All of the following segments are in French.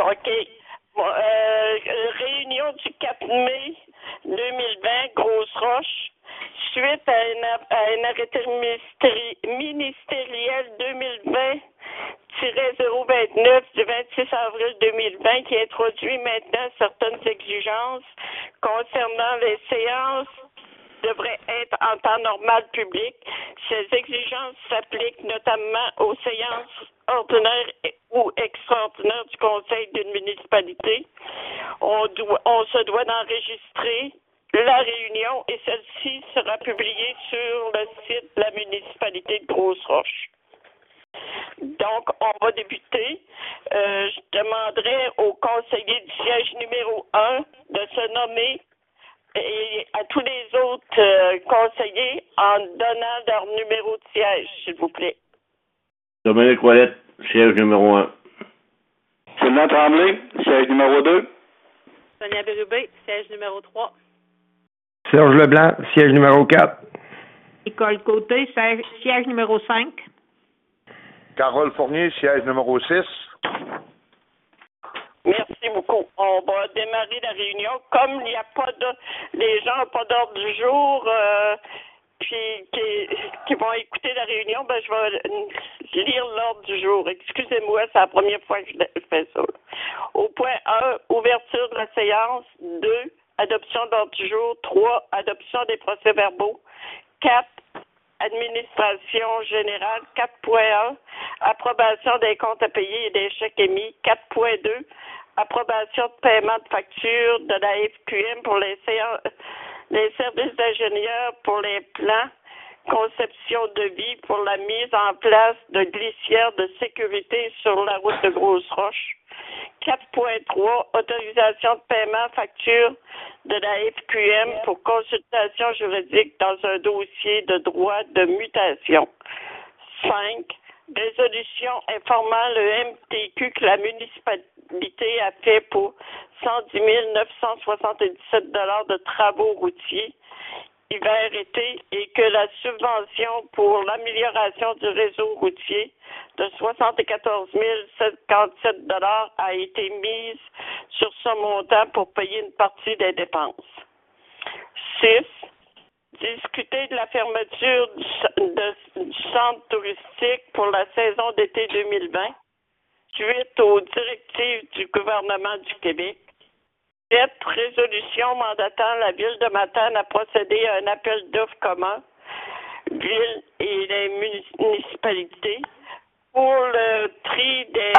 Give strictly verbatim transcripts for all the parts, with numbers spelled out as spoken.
OK. Bon, euh, réunion du quatre mai deux mille vingt, Grosse-Roche. Suite à un, à un arrêté ministéri, ministériel deux mille vingt zéro vingt-neuf du vingt-six avril deux mille vingt qui introduit maintenant certaines exigences concernant les séances devraient être en temps normal public. Ces exigences s'appliquent notamment aux séances ordinaires ou extraordinaires du conseil d'une municipalité. On, doit, on se doit d'enregistrer la réunion et celle-ci sera publiée sur le site de la municipalité de Grosse-Roche. Donc, on va débuter. Euh, je demanderai au conseiller du siège numéro un de se nommer et à tous les autres euh, conseillers en donnant leur numéro de siège, s'il vous plaît. Dominique Ouellette, siège numéro un. Sylvain Tremblay, siège numéro deux. Sonia Bérubé, siège numéro trois. Serge Leblanc, siège numéro quatre. Nicole Côté, siège, siège numéro cinq. Carole Fournier, siège numéro six. Merci beaucoup. On va démarrer la réunion. Comme il n'y a pas de... Les gens n'ont pas d'ordre du jour, euh, puis qui, qui vont écouter la réunion, ben je vais lire l'ordre du jour. Excusez-moi, c'est la première fois que je fais ça. Au point un, ouverture de la séance. deux, adoption d'ordre du jour. trois, adoption des procès-verbaux. quatre, administration générale. quatre point un, approbation des comptes à payer et des chèques émis. quatre point deux, approbation de paiement de facture de la F Q M pour les, séances, les services d'ingénieurs pour les plans, conception de vie pour la mise en place de glissières de sécurité sur la route de Grosse-Roche. quatre point trois, autorisation de paiement facture de la F Q M pour consultation juridique dans un dossier de droit de mutation. cinq, résolution informant le M T Q que la municipalité a fait pour cent dix mille neuf cent soixante-dix-sept dollars de travaux routiers hiver-été et que la subvention pour l'amélioration du réseau routier de soixante-quatorze mille cinquante-sept dollars a été mise sur ce montant pour payer une partie des dépenses. six. Discuter de la fermeture du, de, du centre touristique pour la saison d'été deux mille vingt, suite aux directives du gouvernement du Québec. sept. Résolution mandatant la Ville de Matane à procéder à un appel d'offres commun, Ville et les municipalités, pour le tri des...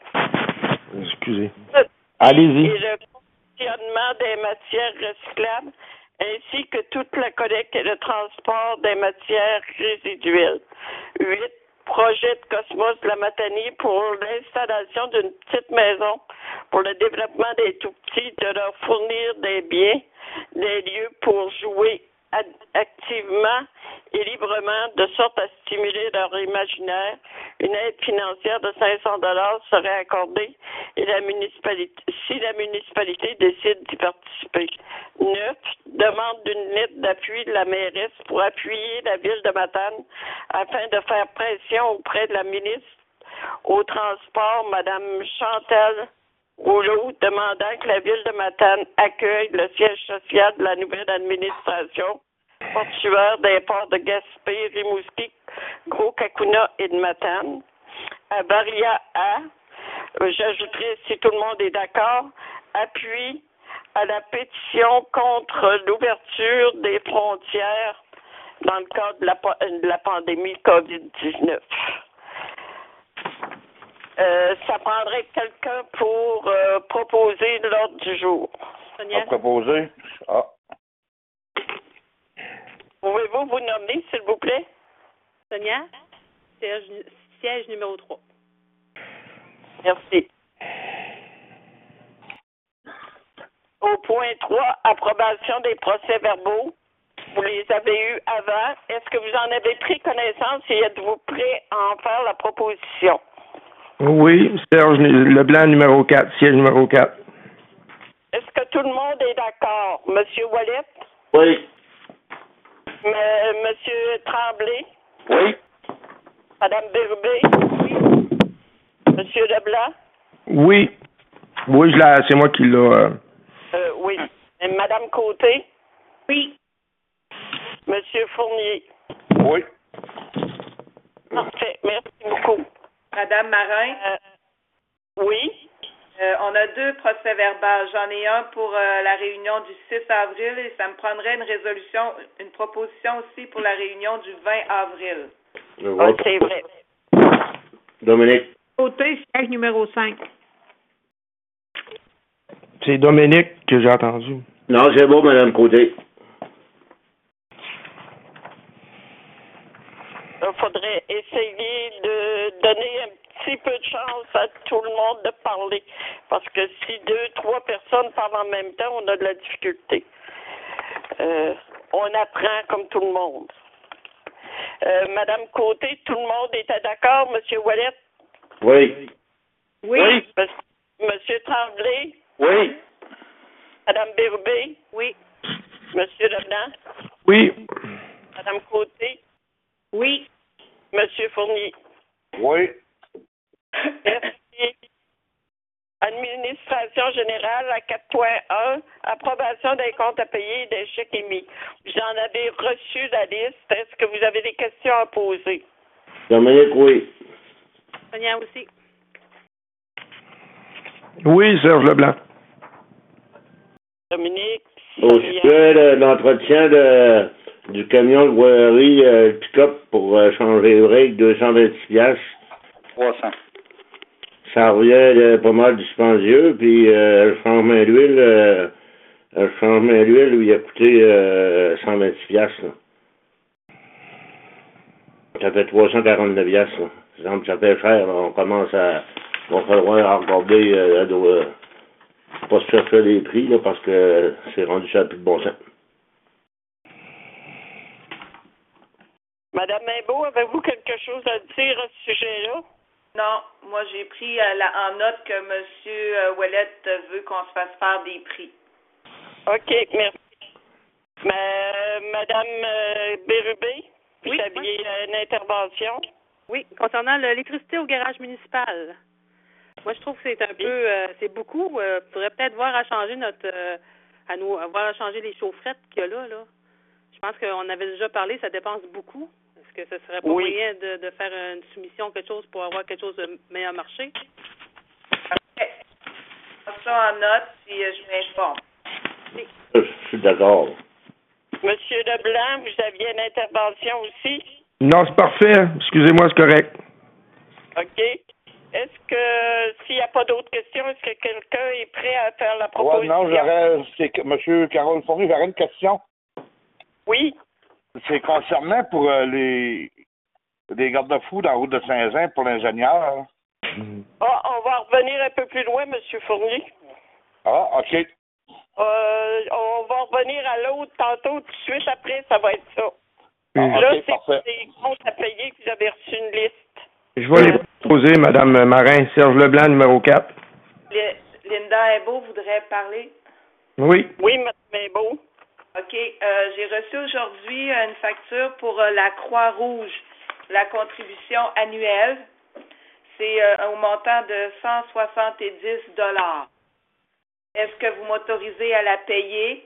Excusez. Allez-y. Et le fonctionnement des matières recyclables, ainsi que toute la collecte et le transport des matières résiduelles. huit. Projet de Cosmos de la Matanie pour l'installation d'une petite maison pour le développement des tout-petits, de leur fournir des biens, des lieux pour jouer activement et librement, de sorte à stimuler leur imaginaire. Une aide financière de cinq cents dollars serait accordée et la municipalité, si la municipalité décide d'y participer. neuf. Demande d'une lettre d'appui de la mairesse pour appuyer la ville de Matane afin de faire pression auprès de la ministre au transport, Mme Chantal Rouleau, demandant que la ville de Matane accueille le siège social de la nouvelle administration portuaire des ports de Gaspé, Rimouski, Gros-Cacuna et de Matane. À Varia A, j'ajouterai, si tout le monde est d'accord, appui à la pétition contre l'ouverture des frontières dans le cadre de la, de la pandémie covid dix-neuf. Euh, ça prendrait quelqu'un pour euh, proposer l'ordre du jour. À proposer? Ah. Pouvez-vous vous nommer, s'il vous plaît? Sonia, siège, siège numéro trois. Merci. Au point trois, approbation des procès-verbaux. Vous les avez eus avant. Est-ce que vous en avez pris connaissance et êtes-vous prêt à en faire la proposition? Oui, Serge Leblanc, numéro quatre, siège numéro quatre. Est-ce que tout le monde est d'accord? Monsieur Ouellette? Oui. M- Monsieur Tremblay? Oui. Madame Bérubé? Oui. Monsieur Leblanc? Oui. Oui, je l'ai, c'est moi qui l'ai. Euh... Euh, oui. Et Madame Côté? Oui. Monsieur Fournier? Oui. Parfait. Merci beaucoup. Madame Marin? Euh, oui. Euh, on a deux procès-verbaux. J'en ai un pour euh, la réunion du six avril et ça me prendrait une résolution, une proposition aussi pour la réunion du vingt avril. Ah, c'est vrai. Dominique. Côté, siège numéro cinq. C'est Dominique que j'ai entendu. Non, c'est beau, Madame Côté. Il faudrait essayer de donner un petit peu de chance à tout le monde de parler. Parce que si deux, trois personnes parlent en même temps, on a de la difficulté. Euh, on apprend comme tout le monde. Euh, Madame Côté, tout le monde était d'accord? Monsieur Ouellet? Oui. Oui. Oui. Monsieur, Monsieur Tremblay? Oui. Madame Bérubé? Oui. Monsieur Leblanc? Oui. Madame Côté? Oui. Monsieur Fournier? Oui. Merci. Administration générale à quatre point un, approbation des comptes à payer et des chèques émis. Vous en avez reçu la liste. Est-ce que vous avez des questions à poser? Dominique, oui. Sonia aussi. Oui, Serge Leblanc. Dominique? Au sujet de l'entretien de, du camion de voirie euh, pick-up pour euh, changer les breaks, deux cent vingt-six piastres. trois cents. Ça revient euh, pas mal dispendieux, puis euh, le changement d'huile, euh, le changement d'huile, lui, il a coûté euh, cent vingt-six piastres. Là. Ça fait trois cent quarante-neuf piastres. Là. Ça semble que ça fait cher. Là. On commence à... On va falloir regarder, euh, euh, pas se chercher les prix, là, parce que c'est rendu ça plus de bon sens. Madame Imbeau, avez-vous quelque chose à dire à ce sujet-là? Non, moi j'ai pris euh, la, en note que M. Euh, Ouellet veut qu'on se fasse faire des prix. OK, merci. Ma, Madame euh, Bérubé, vous Oui, aviez oui. une intervention? Oui, concernant l'électricité au garage municipal. Moi, je trouve que c'est un peu, euh, c'est beaucoup. Euh, il faudrait peut-être voir à changer notre, euh, à nous, à voir à changer les chaufferettes qu'il y a là, là. Je pense qu'on avait déjà parlé, ça dépense beaucoup. Est-ce que ce serait pas Oui. moyen de, de faire une soumission, quelque chose pour avoir quelque chose de meilleur marché? OK. Je prends ça en note puis euh, je m'informe. Je suis d'accord. Monsieur Leblanc, vous aviez une intervention aussi? Non, c'est parfait. Excusez-moi, c'est correct. OK. Est-ce que, s'il n'y a pas d'autres questions, est-ce que quelqu'un est prêt à faire la Ouais, proposition? non, j'aurais, c'est que, Monsieur Carole Fournier, j'aurais une question. Oui. C'est concernant pour euh, les, les garde-fous dans la route de Saint-Jean pour l'ingénieur. Ah, on va revenir un peu plus loin, Monsieur Fournier. Ah, OK. Euh, on va revenir à l'autre tantôt, tout de suite après, ça va être ça. Ah, Là, OK, c'est parfait. des comptes à payer que vous avez reçu une liste. Je vais les proposer, Madame Marin. Serge Leblanc, numéro quatre. Le- Linda Imbeau voudrait parler. Oui. Oui, Mme Imbeau. OK. Euh, j'ai reçu aujourd'hui une facture pour euh, la Croix-Rouge, la contribution annuelle. C'est euh, au montant de cent soixante-dix dollars. Est-ce que vous m'autorisez à la payer?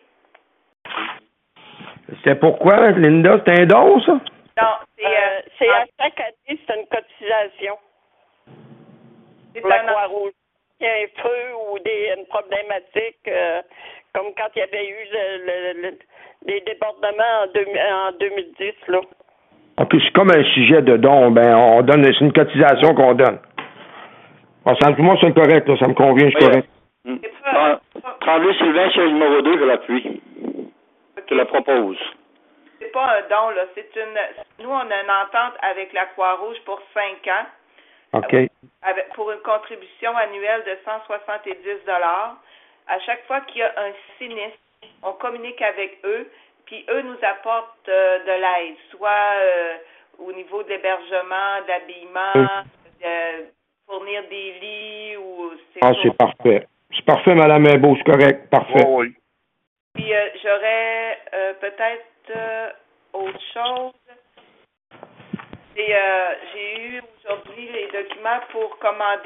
C'était pourquoi, Linda? C'était un don, ça? Non, c'est Euh, euh, c'est en- à chaque année, c'est une cotisation c'est pour la un- Croix-Rouge. Il y a un feu ou des, une problématique, euh, comme quand il y avait eu le, le, le, les débordements en, deux, en deux mille dix, là. OK, c'est comme un sujet de don. Ben, on donne, c'est une cotisation qu'on donne. Bon, ça, moi, c'est correct, là, ça me convient, je suis Oui, correct. euh, C'est pas- Tran- Tremblay Sylvain, c'est le numéro deux, je l'appuie. Je la propose. c'est pas un don, là. C'est une. Nous, on a une entente avec la Croix-Rouge pour cinq ans. OK. Avec, pour une contribution annuelle de cent soixante-dix dollars. À chaque fois qu'il y a un sinistre, on communique avec eux, puis eux nous apportent euh, de l'aide, soit euh, au niveau de l'hébergement, d'habillement, Oui. de fournir des lits ou ces Ah, choses. c'est parfait. C'est parfait, Madame Imbeau, c'est correct. Parfait. Oh, oui. Puis euh, j'aurais euh, peut-être euh, autre chose. Et euh, j'ai eu aujourd'hui les documents pour commander du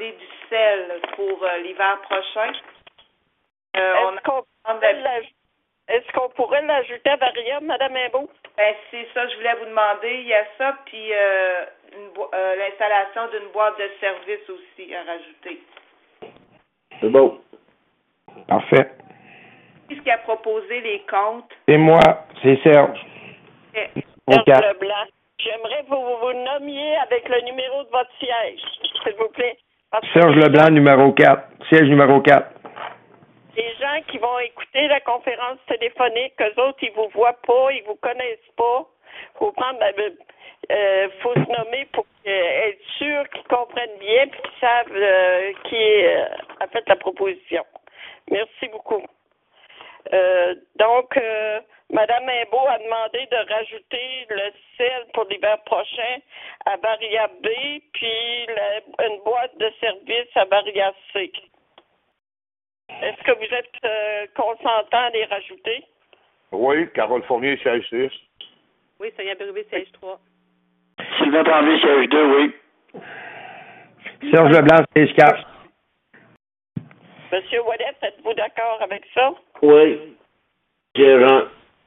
sel pour euh, l'hiver prochain. Euh, Est-ce on qu'on pourrait l'aj- est-ce qu'on pourrait l'ajouter à variable, Mme Imbeau? Ben, c'est ça, je voulais vous demander. Il y a ça, puis euh, une bo- euh, l'installation d'une boîte de service aussi à rajouter. C'est beau. Parfait. Qu'est-ce qui a proposé les comptes? C'est moi, c'est Serge. Eh, Au Serge quatre. Leblanc. J'aimerais que vous vous nommiez avec le numéro de votre siège, s'il vous plaît. Parce que Serge les Leblanc, gens- numéro quatre. Siège numéro quatre. Les gens qui vont écouter la conférence téléphonique, eux autres, ils vous voient pas, ils vous connaissent pas. Faut prendre, ben, euh, faut se nommer pour euh, être sûr qu'ils comprennent bien et qu'ils savent euh, qui euh, a fait la proposition. Merci beaucoup. Euh, donc, euh, Mme Imbeau a demandé de rajouter le sel pour l'hiver prochain à variable B, puis la- une boîte de service à variable C. Est-ce que vous êtes euh, consentant à les rajouter? Oui, Carole Fournier, siège six. Oui, Sonia Bérubé, siège trois. Sylvain Tremblay, siège deux, oui. Serge Leblanc, siège quatre. Monsieur Ouellet, êtes-vous d'accord avec ça? Oui. Gérant.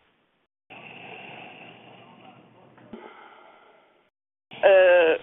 Euh,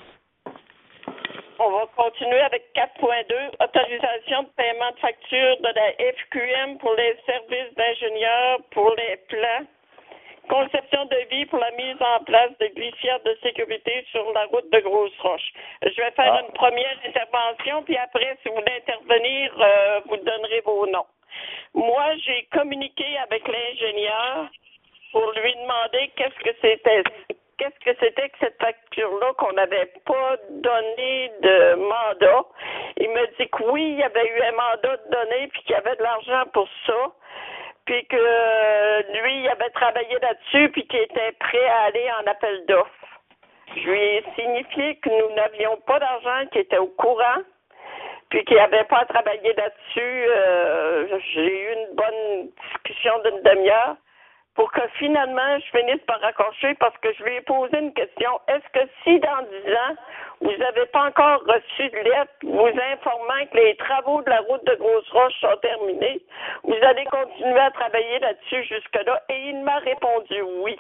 on va continuer avec quatre point deux, autorisation de paiement de facture de la F Q M pour les services d'ingénieurs pour les plans. Conception de vie pour la mise en place de glissières de sécurité sur la route de Grosse-Roche. Je vais faire Ah. une première intervention, puis après, si vous voulez intervenir, euh, vous donnerez vos noms. Moi, j'ai communiqué avec l'ingénieur pour lui demander qu'est-ce que c'était. Qu'est-ce que c'était que cette facture-là qu'on n'avait pas donné de mandat. Il me dit que oui, il y avait eu un mandat de donner, puis qu'il y avait de l'argent pour ça. Puis que euh, lui, il avait travaillé là-dessus, puis qu'il était prêt à aller en appel d'offres. Je lui ai signifié que nous n'avions pas d'argent, qu'il était au courant, puis qu'il n'avait pas à travailler là-dessus. Euh, j'ai eu une bonne discussion d'une demi-heure pour que finalement, je finisse par raccrocher parce que je lui ai posé une question. Est-ce que si dans dix ans, vous n'avez pas encore reçu de lettre vous informant que les travaux de la route de Grosse-Roche sont terminés, vous allez continuer à travailler là-dessus jusque-là? Et il m'a répondu oui.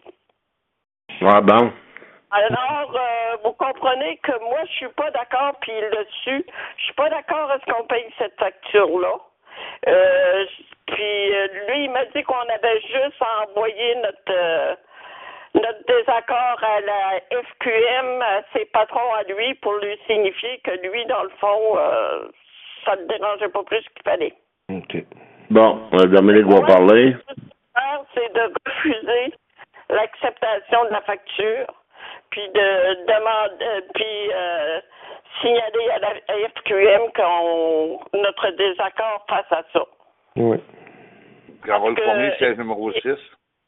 Ah bon. Alors, euh, vous comprenez que moi, je suis pas d'accord, puis il l'a su. Je suis pas d'accord à ce qu'on paye cette facture-là. Euh, puis euh, lui, il m'a dit qu'on avait juste à envoyer notre euh, notre désaccord à la F Q M, à ses patrons à lui, pour lui signifier que lui, dans le fond, euh, ça ne dérangeait pas plus qu'il fallait. OK. Bon, euh, Dominique va Moi, parler. ce que je veux faire, c'est de refuser l'acceptation de la facture, puis de demander, euh, puis euh, signaler à la F Q M qu'on notre désaccord face à ça. Oui. Carole Parce que- Fournier, siège numéro six.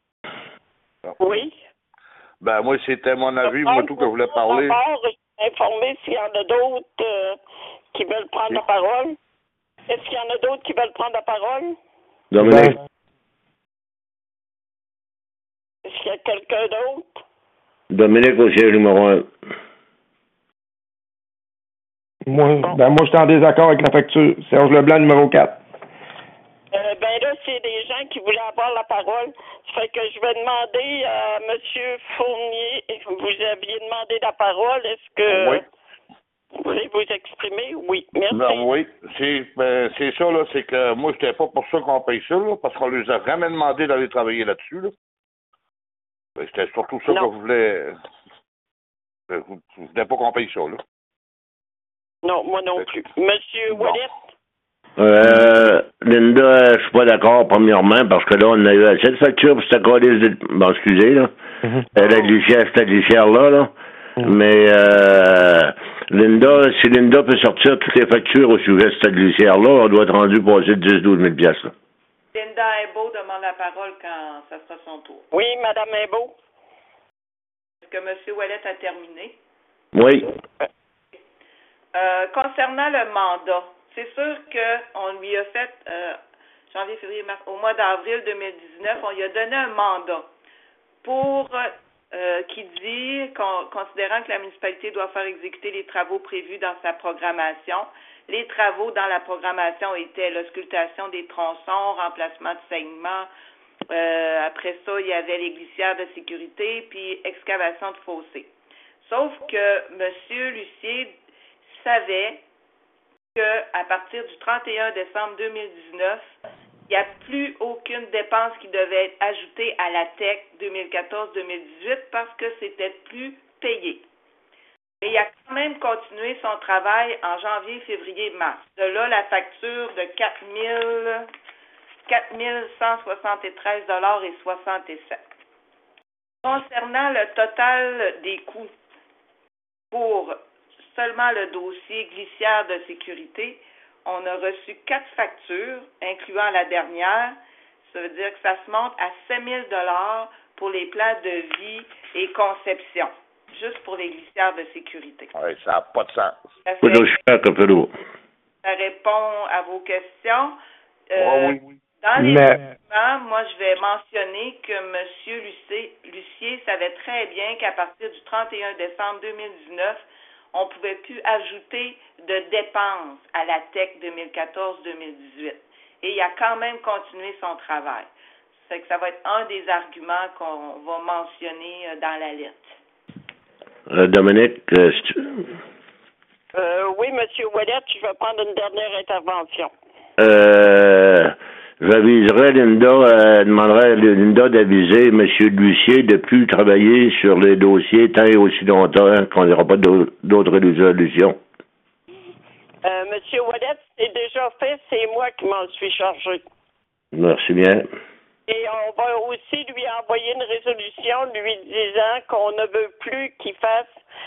Oui. Ben, moi, c'était mon avis, moi, tout que je voulais parler. D'abord, je suis informé s'il y en a d'autres euh, qui veulent prendre la parole. Est-ce qu'il y en a d'autres qui veulent prendre la parole? Dominique. Est-ce qu'il y a quelqu'un d'autre? Dominique au siège numéro un. Moi, ben moi, je suis en désaccord avec la facture. Serge Leblanc, numéro quatre. Euh, ben là, c'est des gens qui voulaient avoir la parole. Ça fait que je vais demander à M. Fournier, vous aviez demandé la parole. Est-ce que Oui. vous voulez vous exprimer? Oui. Merci. Ben oui, c'est ben, c'est ça, là, c'est que moi, j'étais pas pour ça qu'on paye ça, là, parce qu'on leur a vraiment demandé d'aller travailler là-dessus, là. Ben, c'était surtout ça Non. que je voulais. Ben, Je je voulais pas qu'on paye ça, là. Non, moi non plus. Monsieur Bon. Wallet? Euh, Linda, je suis pas d'accord, premièrement, parce que là, on a eu assez de factures pour cette calice de... Bon, excusez, là. Mhm. Euh, La glissière, cette glissière-là, là. Mhm. Mais, euh, Linda, si Linda peut sortir toutes les factures au sujet de cette glissière-là, on doit être rendu passer de dix à douze mille piastres, là. Linda Imbeau demande la parole quand ça sera son tour. Oui, Madame Imbeau. Est-ce que M. Ouellet a terminé? Oui. Euh, concernant le mandat, c'est sûr qu'on lui a fait, euh, janvier, février, mars, au mois d'avril deux mille dix-neuf, on lui a donné un mandat pour euh, qui dit, con, considérant que la municipalité doit faire exécuter les travaux prévus dans sa programmation, Les travaux dans la programmation étaient l'auscultation des tronçons, remplacement de segments. Euh, après ça, il y avait les glissières de sécurité, puis excavation de fossés. Sauf que M. Lucier savait qu'à partir du trente et un décembre deux mille dix-neuf, il n'y a plus aucune dépense qui devait être ajoutée à la T E C deux mille quatorze deux mille dix-huit parce que c'était plus payé. Mais il a quand même continué son travail en janvier, février, mars. De là, la facture de quatre mille cent soixante-treize dollars et soixante-sept. Concernant le total des coûts pour seulement le dossier glissière de sécurité, on a reçu quatre factures, incluant la dernière. Ça veut dire que ça se monte à sept mille dollars pour les plans de vie et conception, juste pour les glissières de sécurité. Oui, ça n'a pas de sens. Ça, fait, ça répond à vos questions. Euh, oh, oui, oui. Dans les Mais... documents, moi, je vais mentionner que M. Lucier, Lucier savait très bien qu'à partir du trente et un décembre deux mille dix-neuf, on ne pouvait plus ajouter de dépenses à la T E C deux mille quatorze deux mille dix-huit. Et il a quand même continué son travail. Ça fait que ça va être un des arguments qu'on va mentionner dans la lettre. Euh, Dominique, euh, tu... euh, oui, M. Ouellette, je vais prendre une dernière intervention. Euh, j'aviserai Linda, euh, demanderai à Linda d'aviser M. Lucier de plus travailler sur les dossiers tant et aussi longtemps qu'on n'aura pas d'autres résolutions. Euh, M. Ouellette, c'est déjà fait, c'est moi qui m'en suis chargé. Merci bien. Et on va aussi lui envoyer une résolution lui disant qu'on ne veut plus qu'il fasse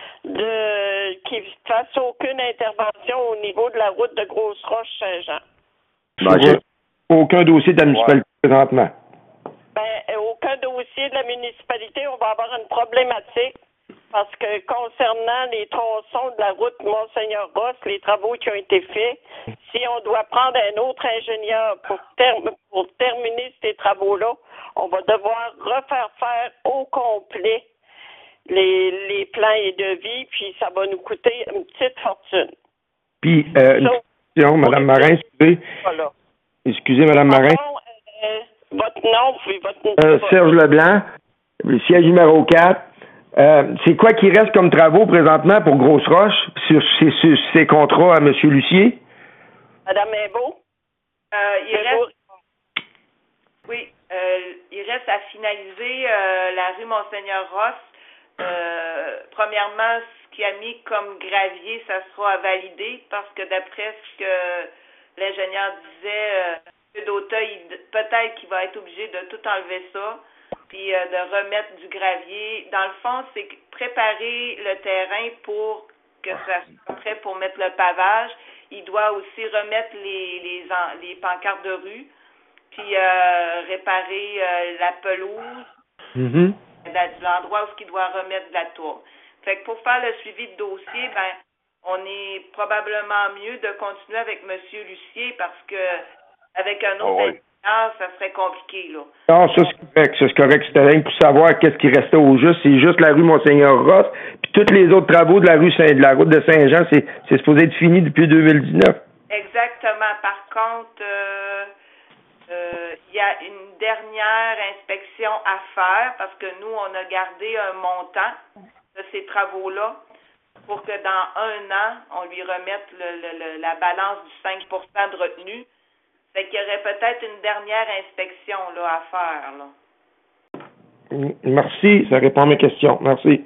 de qu'il fasse aucune intervention au niveau de la route de Grosse-Roche-Saint-Jean. Ben, aucun dossier de la municipalité ouais. présentement. Ben, aucun dossier de la municipalité, on va avoir une problématique parce que concernant les tronçons de la route Monseigneur-Ross, les travaux qui ont été faits, si on doit prendre un autre ingénieur pour, term pour terminer ces travaux-là, on va devoir refaire faire au complet les, les plans et devis, puis ça va nous coûter une petite fortune. Puis, euh, une question, Mme Marin, excusez. Voilà. Excusez, Mme Marin. Pardon, euh, votre nom, puis votre... Euh, Serge Leblanc, le siège numéro quatre. Euh, c'est quoi qui reste comme travaux présentement pour Grosse-Roche sur ces, sur ces contrats à M. Lucier? Madame Imbeau? Euh, il reste... Oui, euh, il reste à finaliser euh, la rue Monseigneur-Ross. Euh, premièrement, ce qui a mis comme gravier, ça sera à valider parce que d'après ce que l'ingénieur disait, euh, M. Dauteuil, peut-être qu'il va être obligé de tout enlever ça, puis euh, de remettre du gravier. Dans le fond, c'est préparer le terrain pour que ça soit prêt pour mettre le pavage. Il doit aussi remettre les, les, les pancartes de rue, puis euh, réparer euh, la pelouse. Mm-hmm. L'endroit où il doit remettre de la tour. Fait que pour faire le suivi de dossier, ben, on est probablement mieux de continuer avec M. Lucier parce que avec un autre oh, oui. ingénieur, ça serait compliqué, là. Non, ça c'est correct, ça c'est correct. C'était rien pour savoir qu'est-ce qui restait au juste. C'est juste la rue Monseigneur-Ross, puis tous les autres travaux de la rue Saint, de la route de Saint-Jean, c'est, c'est supposé être fini depuis deux mille dix-neuf. Exactement. Par contre, euh, euh, il y a une dernière inspection à faire parce que nous, on a gardé un montant de ces travaux-là pour que dans un an, on lui remette le, le, le, la balance du cinq pour cent de retenue. Fait qu'il y aurait peut-être une dernière inspection là, à faire. Là. Merci, ça répond à mes questions. Merci.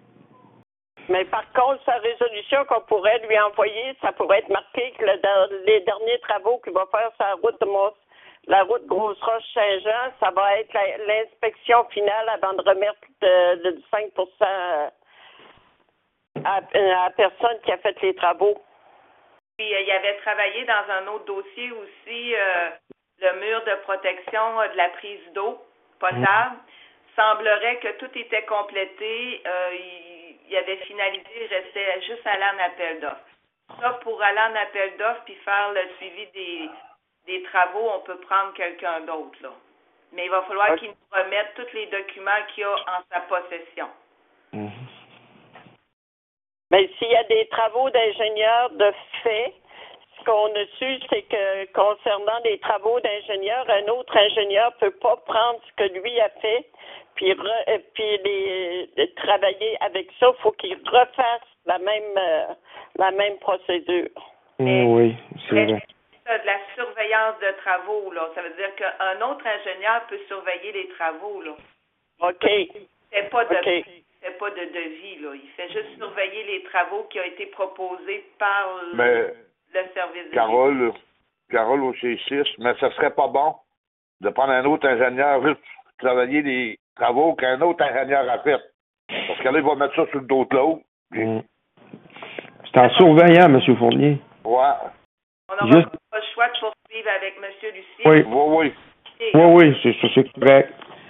Mais par contre, sa résolution qu'on pourrait lui envoyer, ça pourrait être marqué que le, les derniers travaux qu'il va faire sur la route de Mons, la route Grosse-Roche-Saint-Jean, ça va être la, l'inspection finale avant de remettre de, de, du cinq pour cent à, à la personne qui a fait les travaux. Puis, euh, il avait travaillé dans un autre dossier aussi, euh, le mur de protection euh, de la prise d'eau potable. Mmh. Semblerait que tout était complété. Euh, il, il avait finalisé, il restait juste aller en appel d'offres. Ça, pour aller en appel d'offres puis faire le suivi des, des travaux, on peut prendre quelqu'un d'autre, là. Mais il va falloir okay. qu'il nous remette tous les documents qu'il a en sa possession. Mmh. Mais s'il y a des travaux d'ingénieur de fait, ce qu'on a su, c'est que concernant les travaux d'ingénieur, un autre ingénieur peut pas prendre ce que lui a fait, puis, re, euh, puis les, les travailler avec ça. Il faut qu'il refasse la même, euh, la même procédure. Mm, oui, c'est vrai. Ça, de la surveillance de travaux, là. Ça veut dire qu'un autre ingénieur peut surveiller les travaux, là. OK. C'est pas de, OK. c'est pas de devis, là. Il fait juste surveiller les travaux qui ont été proposés par Mais, le service de Carole, Carole au C six, mais ce serait pas bon de prendre un autre ingénieur juste pour travailler les travaux qu'un autre ingénieur a fait. Parce que là, il va mettre ça sur le dos de l'autre. Mm. C'est en surveillant, M. Fournier. Ouais. On n'aura Juste... pas le choix de poursuivre avec M. Lucie. Oui. Oui, oui. Oui, oui, c'est ça, c'est correct.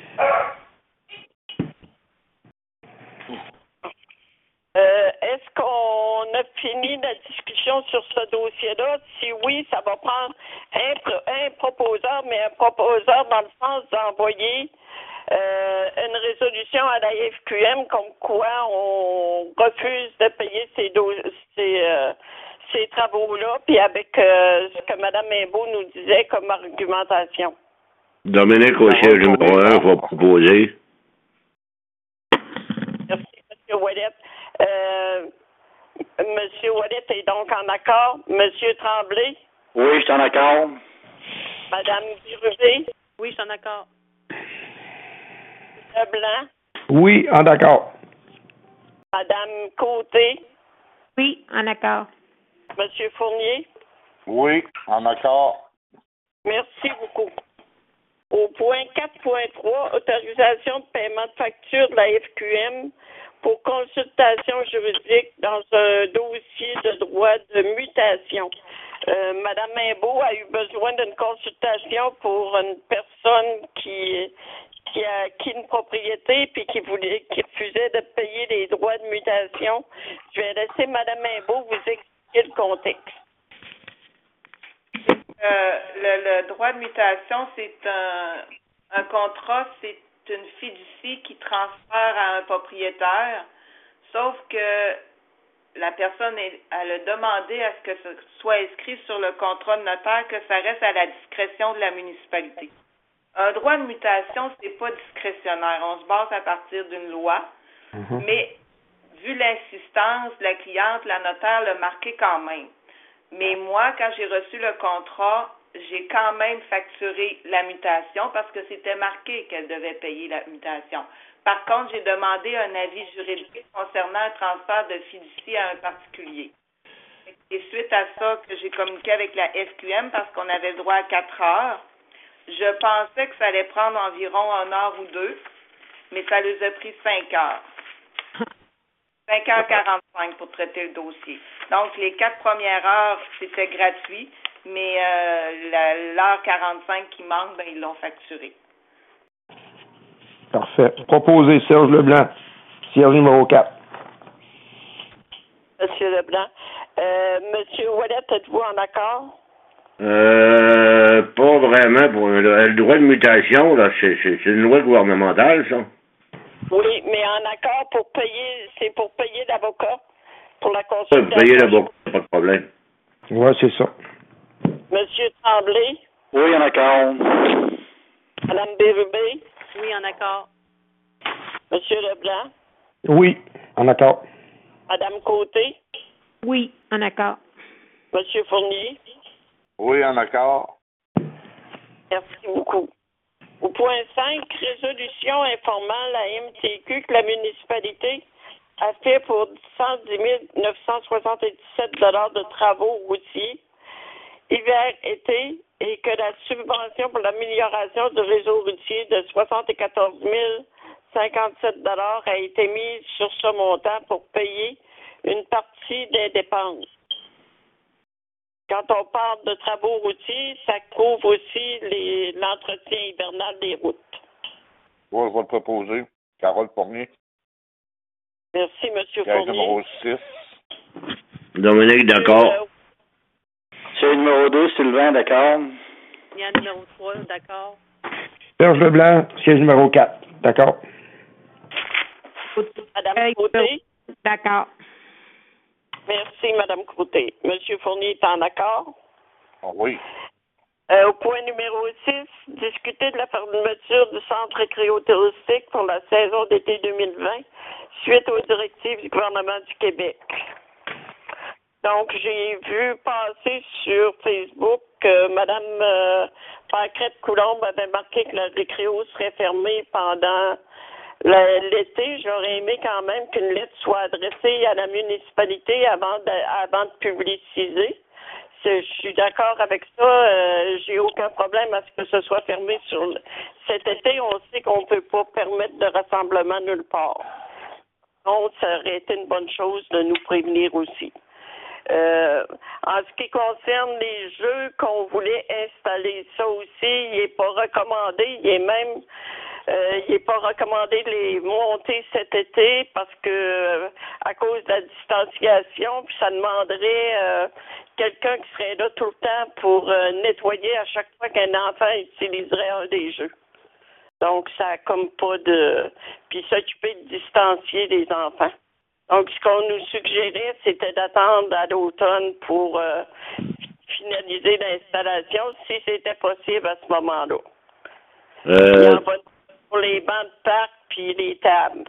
Euh, est-ce qu'on a fini la discussion sur ce dossier-là? Si oui, ça va prendre un, pro- un proposeur, mais un proposeur dans le sens d'envoyer euh, une résolution à la F Q M comme quoi on refuse de payer ces, do- ces, euh, ces travaux-là, puis avec euh, ce que Mme Imbeau nous disait comme argumentation. Dominique au siège numéro un va proposer. Merci, M. Ouellet. Euh, M. Ouellet est donc en accord. M. Tremblay? Oui, je suis en accord. Mme Birubé? Oui, je suis en accord. Leblanc? Oui, en d'accord. Mme Côté? Oui, en accord. M. Fournier? Oui, en accord. Merci beaucoup. Au point quatre point trois, autorisation de paiement de facture de la F Q M pour consultation juridique dans un dossier de droit de mutation. Euh, Madame Imbeau a eu besoin d'une consultation pour une personne qui qui a acquis une propriété puis qui voulait qui refusait de payer les droits de mutation. Je vais laisser Madame Imbeau vous expliquer le contexte. Euh, le, le droit de mutation, c'est un, un contrat, c'est une fiducie qui transfère à un propriétaire, sauf que la personne, est, elle a demandé à ce que ce soit inscrit sur le contrat de notaire que ça reste à la discrétion de la municipalité. Un droit de mutation, c'est pas discrétionnaire. On se base à partir d'une loi, Mm-hmm. mais vu l'insistance de la cliente, la notaire l'a marqué quand même. Mais moi, quand j'ai reçu le contrat, j'ai quand même facturé la mutation parce que c'était marqué qu'elle devait payer la mutation. Par contre, j'ai demandé un avis juridique concernant un transfert de fiducie à un particulier. Et suite à ça, que j'ai communiqué avec la F Q M parce qu'on avait le droit à quatre heures, je pensais que ça allait prendre environ une heure ou deux, mais ça les a pris cinq heures. cinq heures quarante-cinq pour traiter le dossier. Donc, les quatre premières heures, c'était gratuit, mais euh, la, l'heure quarante-cinq qui manque, ben, ils l'ont facturé. Parfait. Proposé, Serge Leblanc, siège numéro quatre. Monsieur Leblanc. Euh, Monsieur Ouellet, êtes-vous en accord? Euh, pas vraiment. Pour le, le droit de mutation, là, c'est, c'est, c'est une loi gouvernementale, ça. Oui, mais en accord pour payer, c'est pour payer l'avocat pour la Pas consultation. payer l'avocat, pas de problème. Oui, c'est ça. Monsieur Tremblay, Oui, en accord. Madame Bérubé, Oui, en accord. Monsieur Leblanc, Oui, en accord. Madame Côté, Oui, en accord. Monsieur Fournier. Oui, en accord. Merci beaucoup. Au point cinq, résolution informant la M T Q que la municipalité a fait pour cent dix mille neuf cent soixante-dix-sept dollars de travaux routiers hiver-été et que la subvention pour l'amélioration du réseau routier de soixante-quatorze mille cinquante-sept dollars a été mise sur ce montant pour payer une partie des dépenses. Quand on parle de travaux routiers, ça couvre aussi les, l'entretien hivernal des routes. Oui, je vais le proposer. Carole Fournier. Merci, M. Siège Fournier. numéro six. Dominique, d'accord. Euh, Siège numéro deux, Sylvain, d'accord. Yann numéro trois, d'accord. Serge Leblanc, siège numéro quatre. D'accord. Madame Côté. D'accord. Merci, Madame Côté. Monsieur Fournier est en accord? Oh, oui. Euh, au point numéro six, discuter de la fermeture du centre récréo-touristique pour la saison d'été deux mille vingt, suite aux directives du gouvernement du Québec. Donc, j'ai vu passer sur Facebook que Mme euh, Pancrette-Coulombe avait marqué que le récréo serait fermé pendant l'été. J'aurais aimé quand même qu'une lettre soit adressée à la municipalité avant de, avant de publiciser. Je suis d'accord avec ça. Euh, j'ai aucun problème à ce que ce soit fermé sur le... cet été. On sait qu'on ne peut pas permettre de rassemblement nulle part. Donc, ça aurait été une bonne chose de nous prévenir aussi. Euh, en ce qui concerne les jeux qu'on voulait installer, ça aussi, il n'est pas recommandé. Il est même, euh, il n'est pas recommandé de les monter cet été parce que euh, à cause de la distanciation, puis ça demanderait euh, quelqu'un qui serait là tout le temps pour euh, nettoyer à chaque fois qu'un enfant utiliserait un des jeux. Donc, ça n'a comme pas de... Puis s'occuper de distancier les enfants. Donc, ce qu'on nous suggérait, c'était d'attendre à l'automne pour euh, finaliser l'installation, si c'était possible à ce moment-là. Euh... Il y en va pour les bancs de parc puis les tables.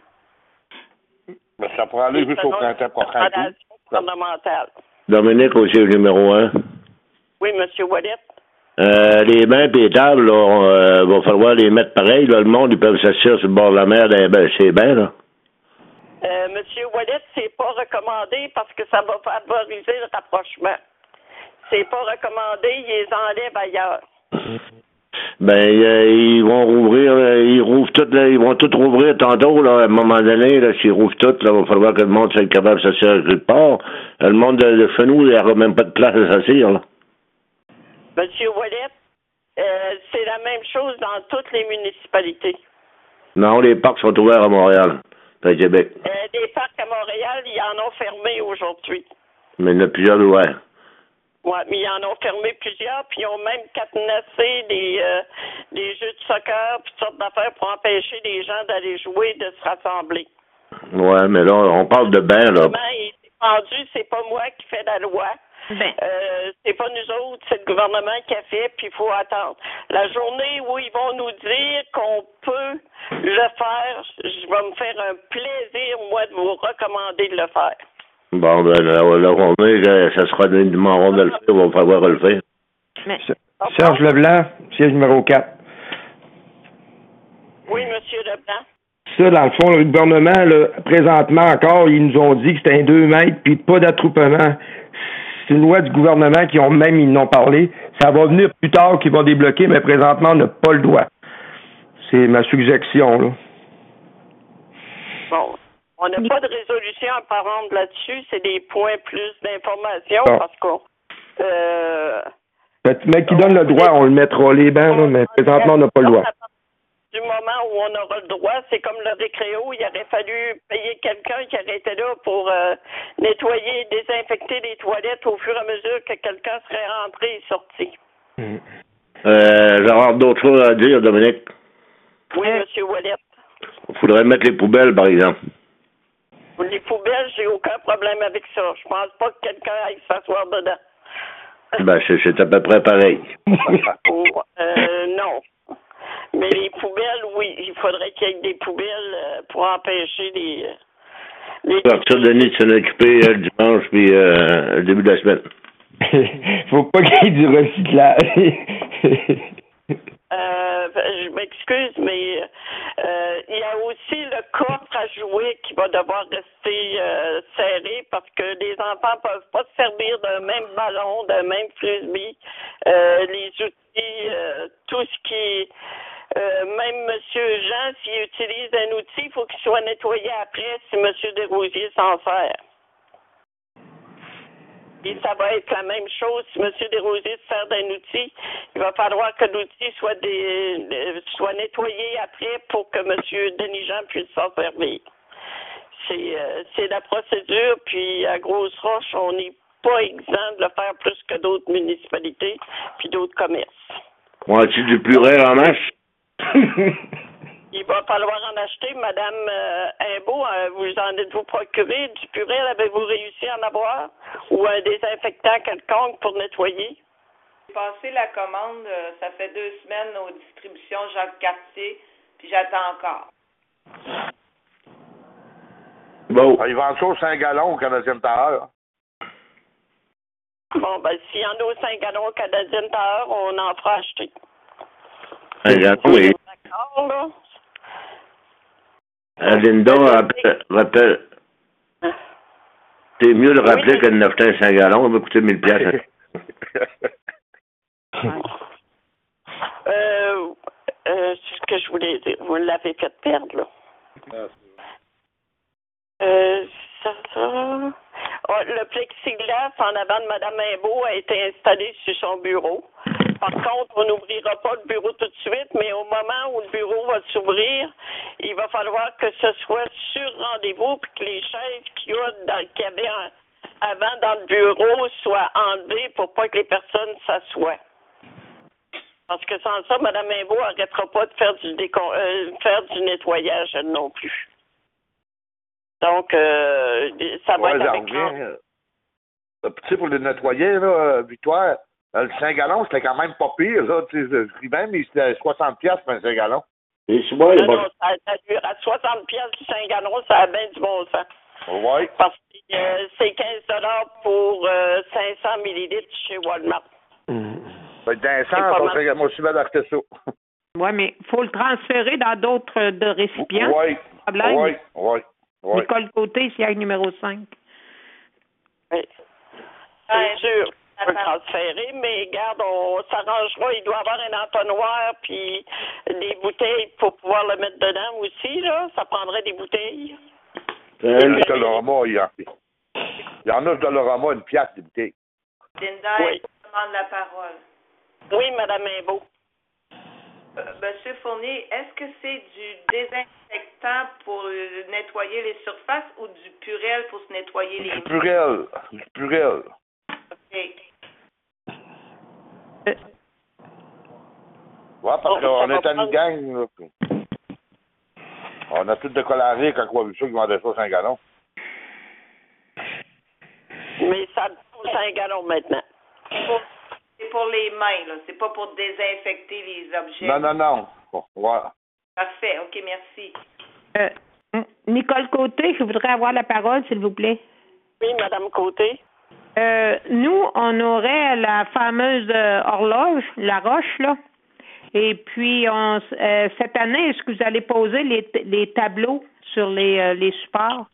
Mais ça pourrait aller jusqu'au printemps prochain. Fondamentale. Dominique, au siège numéro un. Oui, M. Ouellet. Euh, les bains et les tables, il euh, va falloir les mettre pareil. Là, le monde, ils peuvent s'asseoir sur le bord de la mer dans ben, ces bains, là. Euh, Monsieur Ouellet, c'est pas recommandé parce que ça va favoriser le rapprochement. C'est pas recommandé, ils les enlèvent ailleurs. Ben, euh, ils vont rouvrir, euh, ils rouvrent tout, là, ils vont tout rouvrir tantôt, là, à un moment donné, là, s'ils rouvrent tout, là, il va falloir que le monde soit capable de s'asseoir quelque part. Le monde de, de chez nous, il n'y aura même pas de place à s'asseoir, là. Monsieur Ouellet, euh, c'est la même chose dans toutes les municipalités. Non, les parcs sont ouverts à Montréal. À Québec. Euh, les parcs à Montréal, ils en ont fermé aujourd'hui. Mais il y en a plusieurs ouverts. Oui, mais ils en ont fermé plusieurs, puis ils ont même cadenassé des, euh, des jeux de soccer, puis toutes sortes d'affaires pour empêcher les gens d'aller jouer, de se rassembler. Ouais, mais là, on parle de bain, là. Il est défendu, c'est pas moi qui fais la loi. Ben. Euh, c'est pas nous autres, c'est le gouvernement qui a fait, puis il faut attendre. La journée où ils vont nous dire qu'on peut le faire, je vais me faire un plaisir, moi, de vous recommander de le faire. Bon, ben, la, la journée, ça sera nous demanderont de le faire, on va falloir le faire. Mais... Serge Leblanc, siège numéro quatre. Oui, M. Leblanc. Ça, dans le fond, le gouvernement, là, présentement encore, ils nous ont dit que c'était un deux mètres, puis pas d'attroupement. C'est une loi du gouvernement qui ont même, ils n'ont parlé. Ça va venir plus tard qu'ils vont débloquer, mais présentement, on n'a pas le droit. C'est ma suggestion, là. Bon. On n'a pas de résolution à prendre là-dessus. C'est des points plus d'information bon. Parce qu'on... Euh, mais qui donne le droit, on le mettra les bancs, là, mais présentement, on n'a pas le droit. Du moment où on aura le droit, c'est comme le récréo, il aurait fallu payer quelqu'un qui aurait été là pour euh, nettoyer et désinfecter les toilettes au fur et à mesure que quelqu'un serait rentré et sorti. Mmh. Euh, J'aurais d'autres choses à dire, Dominique. Oui, M. Ouellet. Il faudrait mettre les poubelles, par exemple. Les poubelles, j'ai aucun problème avec ça. Je pense pas que quelqu'un aille s'asseoir dedans. Ben, c'est à peu près pareil. oh, euh, non. Mais les poubelles, oui, il faudrait qu'il y ait des poubelles pour empêcher les... les... Partir de Denis de s'en occuper euh, le dimanche puis euh, le début de la semaine. Faut pas qu'il y ait du recyclage. Euh, je m'excuse, mais euh, il y a aussi le coffre à jouer qui va devoir rester euh, serré parce que les enfants peuvent pas se servir d'un même ballon, d'un même frisbee. Euh, les outils, euh, tout ce qui... Euh, même M. Jean, s'il utilise un outil, il faut qu'il soit nettoyé après si M. Desrosiers s'en sert. Et ça va être la même chose. Si M. Desrosiers se sert d'un outil, il va falloir que l'outil soit, des, soit nettoyé après pour que M. Denis-Jean puisse s'en servir. C'est, euh, c'est la procédure, puis à Grosse-Roche, on n'est pas exempt de le faire plus que d'autres municipalités puis d'autres commerces. On a-tu du purée en masse? Il va falloir en acheter, Madame euh, Imbeau. Euh, vous en êtes-vous procuré du purée? Avez-vous réussi à en avoir? Ou un désinfectant quelconque pour nettoyer? passé la commande, euh, ça fait deux semaines aux distributions Jacques Cartier, puis j'attends encore. Bon. Ah, ils vendent ça aux cinq gallons au Canadien Tire. Bon, ben, s'il y en a aux cinq gallons au Canadien Tire, on en fera acheter. Un gallon, oui. D'accord, là. Euh, Linda, rappelle, rappelle. C'est mieux de rappeler oui, que de n'acheter un cinq gallons, ça va coûter mille piastres. euh, euh, c'est ce que je voulais dire. Vous l'avez fait perdre, là. Euh, ça, ça... Oh, le plexiglas en avant de Mme Imbeau a été installé sur son bureau. Par contre, on n'ouvrira pas le bureau tout de suite, mais au moment où le bureau va s'ouvrir, il va falloir que ce soit sur rendez-vous puis que les chaises qu'il y, a dans, qu'il y avait en, avant dans le bureau soient enlevées pour pas que les personnes s'assoient. Parce que sans ça, Mme Imbeau n'arrêtera pas de faire du, décon- euh, faire du nettoyage, elle non plus. Donc, euh, ça va ouais, être avec revient. Tu sais, pour les nettoyer, là, Victoire, le cinq gallons, c'était quand même pas pire, là. Tu sais, je dis même, mais c'était soixante piastres pour un cinq gallons. Et souvent, non, non, ça, ça, à soixante piastres du cinq gallons, ça a bien du bon sens. Oui. Parce que euh, c'est quinze dollars pour euh, cinq cents millilitres chez Walmart. Mmh. Ben, d'un sens, moi aussi, je vais acheter ça. Oui, mais il faut le transférer dans d'autres de récipients. Oui, oui, oui. Oui. Nicole Côté, siège numéro cinq. Oui. C'est sûr, on peut le transférer, mais regarde, on s'arrangera. Il doit y avoir un entonnoir puis des bouteilles pour pouvoir le mettre dedans aussi, là. Ça prendrait des bouteilles. Euh, le Dolorama, il y, a, il y en a de Dolorama, une pièce de bouteille. Linda, oui. elle demande la parole. Oui, Mme Imbeau. Euh, Monsieur Fournier, est-ce que c'est du désinfectant pour euh, nettoyer les surfaces ou du Purel pour se nettoyer les mains? Du Purel. Du Purel. OK. Euh. Ouais, parce oh, qu'on était une gang, là. On a tout de collaré quand on a vu ça qu'ils vendaient ça cinq gallons. Mais ça vaut cinq gallons maintenant. C'est pour, c'est pour les mains, là. C'est pas pour désinfecter les objets. Non, non, non. Bon, ouais. Parfait. OK, merci. Euh, Nicole Côté, je voudrais avoir la parole, s'il vous plaît. Oui, Mme Côté. Euh, nous, on aurait la fameuse euh, horloge, la roche, là. Et puis, on, euh, cette année, est-ce que vous allez poser les, les tableaux sur les, euh, les supports?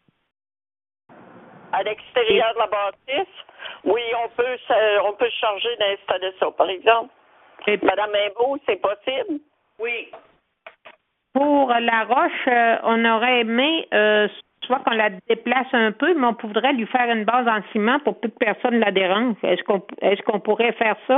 À l'extérieur de la bâtisse? Oui, on peut, on peut se charger d'installer ça, par exemple. Et Madame Imbeau, c'est possible? Oui. Pour la roche, euh, on aurait aimé euh, soit qu'on la déplace un peu, mais on pourrait lui faire une base en ciment pour que personne ne la dérange. Est-ce qu'on est-ce qu'on pourrait faire ça?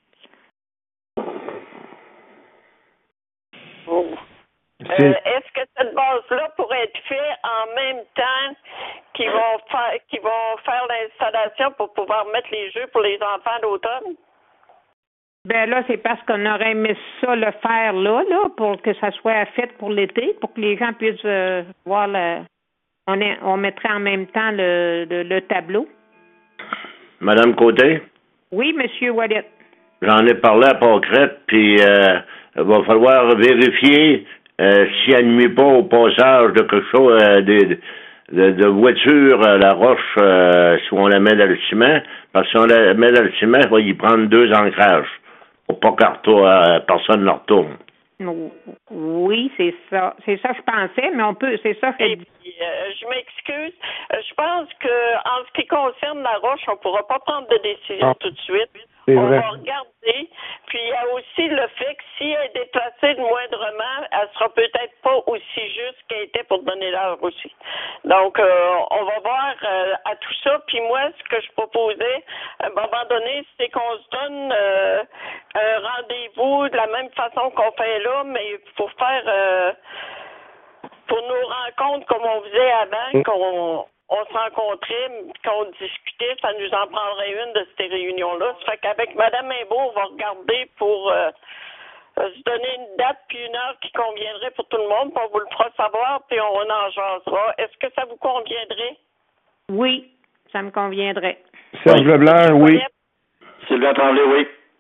Oh. Euh, est-ce que cette base-là pourrait être faite en même temps qu'ils vont faire qu'ils vont faire l'installation pour pouvoir mettre les jeux pour les enfants d'automne? Ben là, c'est parce qu'on aurait aimé ça le faire là, là, pour que ça soit fait pour l'été, pour que les gens puissent euh, voir le. On, est, on mettrait en même temps le, le, le tableau. Madame Côté? Oui, Monsieur Wallet. J'en ai parlé à Pâquerette, puis euh, il va falloir vérifier euh, si elle ne nuit pas au passage de quelque chose, euh, de, de, de voiture à la roche, euh, si on la met dans le ciment, parce que si on la met dans le ciment, il va y prendre deux ancrages, pour pas que euh, personne ne retourne. Oui, c'est ça. C'est ça que je pensais, mais on peut, c'est ça que Et puis, euh, je m'excuse. Je pense que en ce qui concerne la roche, on ne pourra pas prendre de décision ah. tout de suite. On vrai. va regarder. Puis il y a aussi le fait que si elle est déplacée de moindrement, elle sera peut-être pas aussi juste qu'elle était pour donner l'heure aussi. Donc, euh, on va voir euh, à tout ça. Puis moi, ce que je proposais, à un moment donné, c'est qu'on se donne euh, un rendez-vous de la même façon qu'on fait là, mais pour faire euh, pour nos rencontres comme on faisait avant, mmh. qu'on on se rencontrait, qu'on discutait, ça nous en prendrait une de ces réunions-là. Ça fait qu'avec Mme Imbeau, on va regarder pour euh, euh, se donner une date puis une heure qui conviendrait pour tout le monde, puis on vous le fera savoir, puis on en jasera. Est-ce que ça vous conviendrait? Oui, ça me conviendrait. Serge Leblanc, oui. Sylvain Tremblay, oui.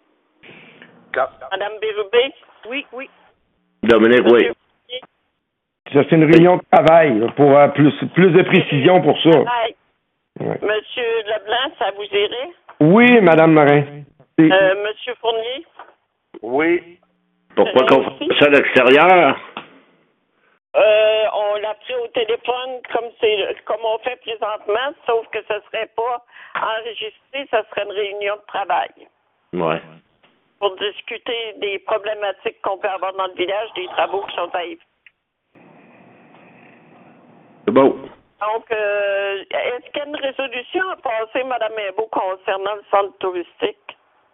Madame Bérubé? Oui, oui. Dominique, oui. Ça, c'est une réunion de travail là, pour euh, plus, plus de précision pour ça. Travail. Ouais. Monsieur Leblanc, ça vous irait? Oui, Madame Morin. Oui. Euh, Monsieur Fournier? Oui. Pourquoi qu'on fait ça à l'extérieur? Euh, on l'a pris au téléphone comme c'est comme on fait présentement, sauf que ce serait pas enregistré, ce serait une réunion de travail. Ouais. Pour discuter des problématiques qu'on peut avoir dans le village, des travaux qui sont à y. C'est beau. Donc, euh, est-ce qu'il y a une résolution à passer, Mme Imbeau, concernant le centre touristique?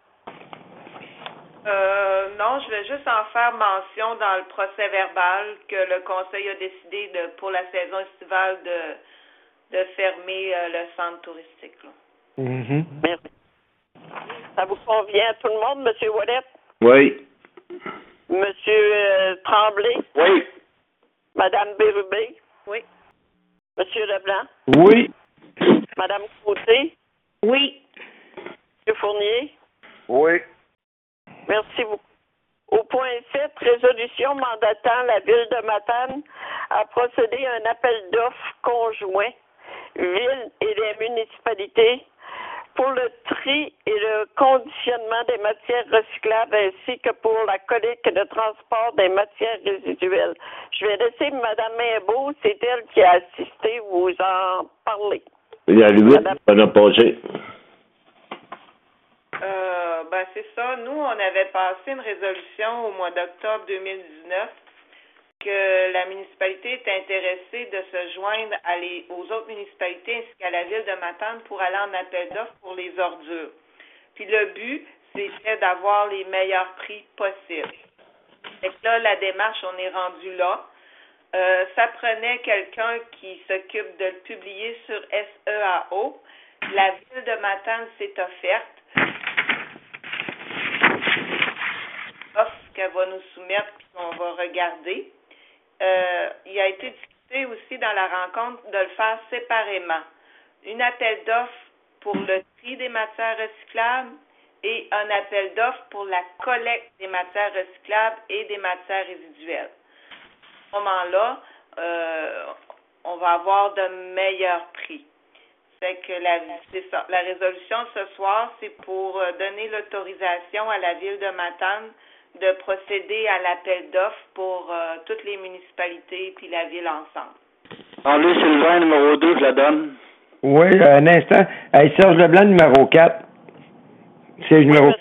Euh, non, je vais juste en faire mention dans le procès verbal que le conseil a décidé de, pour la saison estivale de, de fermer euh, le centre touristique. Là. Mm-hmm. Merci. Ça vous convient à tout le monde, M. Ouellet? Oui. M. Euh, Tremblay? Oui. Mme Bérubé? Oui. M. Leblanc? Oui. Mme Côté? Oui. M. Fournier? Oui. Merci beaucoup. Au point sept, résolution mandatant la Ville de Matane à procéder à un appel d'offres conjoint, Ville et les municipalités, pour le tri et le conditionnement des matières recyclables ainsi que pour la collecte et le transport des matières résiduelles. Je vais laisser Mme Imbeau, c'est elle qui a assisté, vous en parler. Il y a huit, on a passé. Euh, ben c'est ça. Nous, on avait passé une résolution au mois d'octobre deux mille dix-neuf que la municipalité est intéressée de se joindre à les, aux autres municipalités ainsi qu'à la ville de Matane pour aller en appel d'offres pour les ordures. Puis le but, c'était d'avoir les meilleurs prix possibles. Fait que là, la démarche, on est rendu là. Euh, ça prenait quelqu'un qui s'occupe de le publier sur S E A O. La ville de Matane s'est offerte. Offre qu'elle va nous soumettre puis qu'on va regarder. Euh, il a été discuté aussi dans la rencontre de le faire séparément. Une appel d'offres pour le tri des matières recyclables et un appel d'offres pour la collecte des matières recyclables et des matières résiduelles. À ce moment-là, euh, on va avoir de meilleurs prix. Fait que la, c'est ça. La résolution ce soir, c'est pour donner l'autorisation à la ville de Matane de procéder à l'appel d'offres pour euh, toutes les municipalités puis la ville ensemble. Henri Sylvain, numéro deux, je la donne. Oui, un instant. Hey, Serge Leblanc, numéro quatre. C'est le numéro.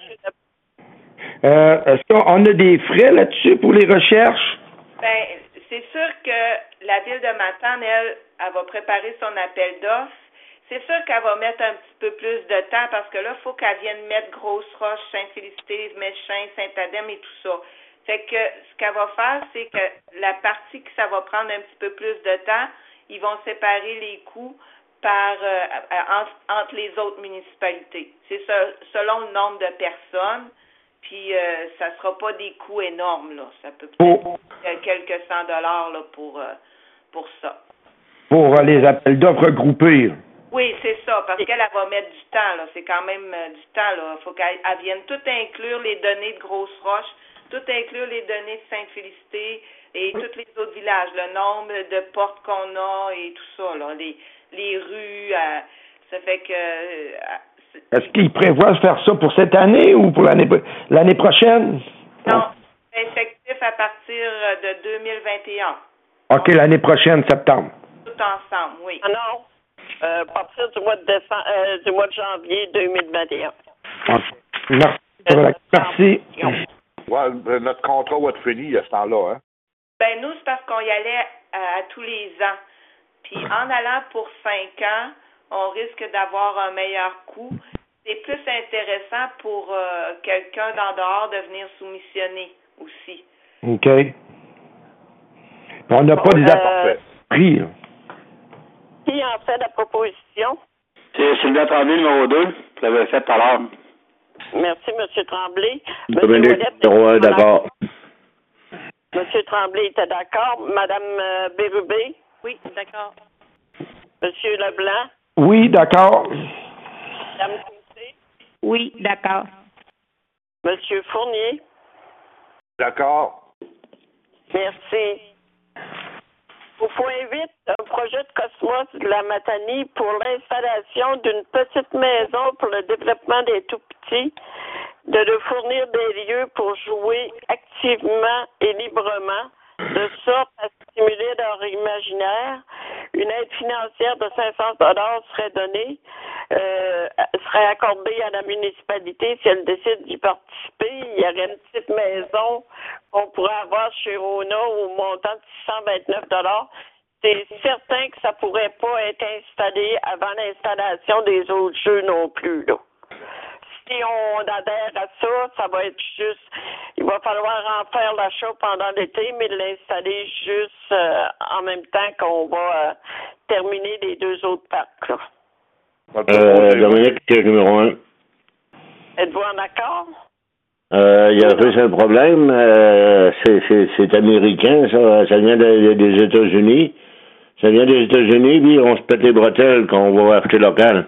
Euh, est-ce qu'on a des frais là-dessus pour les recherches? Ben, c'est sûr que la ville de Matane, elle, elle va préparer son appel d'offres. C'est sûr qu'elle va mettre un petit peu plus de temps parce que là, il faut qu'elle vienne mettre Grosse-Roche, Sainte-Félicité, Méchin, Saint-Adem et tout ça. Fait que ce qu'elle va faire, c'est que la partie que ça va prendre un petit peu plus de temps, ils vont séparer les coûts par euh, entre, entre les autres municipalités. C'est ce, selon le nombre de personnes, puis euh, ça ne sera pas des coûts énormes, là. Ça peut peut-être Pour, être quelques cent dollars là, pour, euh, pour ça. pour les appels d'offres regroupés. Oui, c'est ça, parce qu'elle elle va mettre du temps, là. C'est quand même euh, du temps, là. Il faut qu'elle elle vienne tout inclure les données de Grosse-Roche, tout inclure les données de Sainte-Félicité et tous les autres villages, le nombre de portes qu'on a et tout ça, là. Les, les rues, euh, ça fait que... Euh, Est-ce qu'ils prévoient de faire ça pour cette année ou pour l'année l'année prochaine? non, c'est effectif à partir de deux mille vingt et un. OK, l'année prochaine, septembre. Tout ensemble, oui. Ah non, euh, à partir du mois de décembre, euh, du mois de janvier deux mille vingt et un. OK. Merci. Merci. Ouais, notre contrat va être fini à ce temps-là, hein? Ben nous, c'est parce qu'on y allait à, à tous les ans. Puis en allant pour cinq ans, on risque d'avoir un meilleur coût. C'est plus intéressant pour euh, quelqu'un d'en dehors de venir soumissionner aussi. OK. On n'a pas des Euh, prix. Qui en fait la proposition? C'est Sylvain Tremblay, numéro deux. Je l'avais fait tout à l'heure. Merci, M. Tremblay. Dominique, numéro un, d'accord. M. Tremblay était d'accord. Mme euh, Bérubé? Oui, d'accord. M. Leblanc? Oui, d'accord. Mme Côté? Oui, d'accord. Monsieur Fournier. D'accord. Merci. Au point huit, un projet de Cosmos de la Matanie pour l'installation d'une petite maison pour le développement des tout-petits, de leur fournir des lieux pour jouer activement et librement, de sorte à stimuler leur imaginaire. Une aide financière de cinq cents dollars serait donnée, euh, serait accordée à la municipalité si elle décide d'y participer. Il y aurait une petite maison qu'on pourrait avoir chez Rona au montant de six cent vingt-neuf dollars. C'est certain que ça pourrait pas être installé avant l'installation des autres jeux non plus, là. Si on adhère à ça, ça va être juste, il va falloir en faire l'achat pendant l'été, mais l'installer juste euh, en même temps qu'on va euh, terminer les deux autres parcs, là. Euh, Dominique, c'est le numéro un. Êtes-vous en accord? Euh, il y a plus un problème. Euh, c'est, c'est, c'est américain, ça. Ça vient de- des États-Unis. Ça vient des États-Unis, puis on se pète les bretelles quand on va acheter local.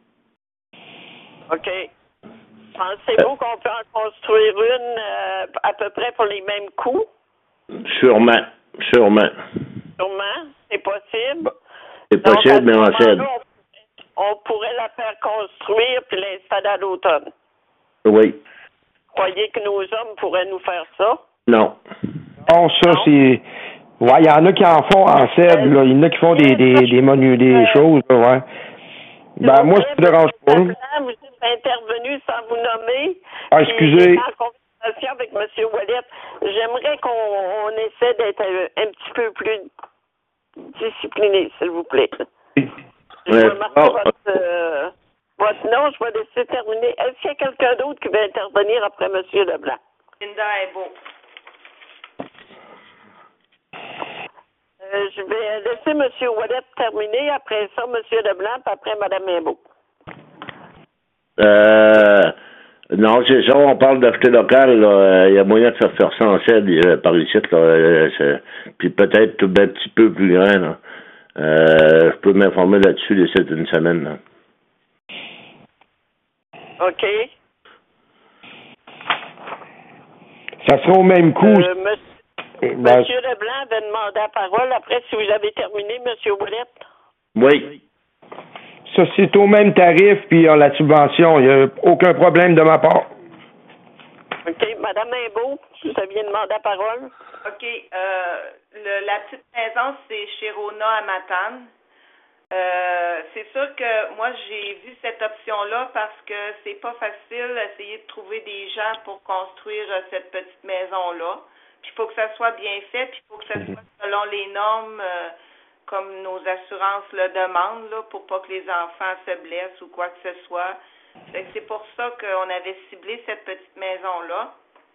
OK. Pensez-vous qu'on peut en construire une euh, à peu près pour les mêmes coûts? Sûrement. Sûrement. Sûrement. C'est possible. C'est Donc, possible, mais à on ce cède. moment-là, On, on pourrait la faire construire puis l'installer à l'automne. Oui. Croyez que nos hommes pourraient nous faire ça? Non. Non, ça, c'est. Ouais, il y en a qui en font en cèdre, là. Il y en a qui font des, des, des menus, des choses, là, ouais. Ben, moi, ça me dérange pas. Vous êtes intervenu sans vous nommer. Ah, puis excusez. j'étais en conversation avec M. Ouellet. J'aimerais qu'on on essaie d'être un, un petit peu plus discipliné, s'il vous plaît. Je Ouais. vais marquer Oh. votre, euh, votre nom. Je vais laisser terminer. Est-ce qu'il y a quelqu'un d'autre qui veut intervenir après M. Leblanc? Linda est beau. Euh, je vais laisser M. Ouellet terminer. Après ça, M. Leblanc, puis après Mme Imbeau. Euh, non, c'est ça, on parle d'acheter local, là. Il y a moyen de faire faire ça en cède euh, par ici, là. Euh, c'est- Puis peut-être tout un petit peu plus grand, là. Euh, je peux m'informer là-dessus d'ici une semaine, là. OK. Ça sera au même coût. Euh, monsieur, Ben, Monsieur Leblanc avait demandé la parole. Après, si vous avez terminé, M. Ouellet. Oui. ça, c'est au même tarif, puis euh, la subvention. Il n'y a aucun problème de ma part. OK. Mme Imbeau, vous aviez demandé la parole. OK. Euh, le, la petite maison, c'est chez Rona à Matane. Euh, c'est sûr que moi, j'ai vu cette option-là parce que c'est pas facile d'essayer de trouver des gens pour construire euh, cette petite maison-là. Puis il faut que ça soit bien fait, puis il faut que ça soit selon les normes euh, comme nos assurances le demandent, là, pour pas que les enfants se blessent ou quoi que ce soit. Fait que c'est pour ça qu'on avait ciblé cette petite maison-là.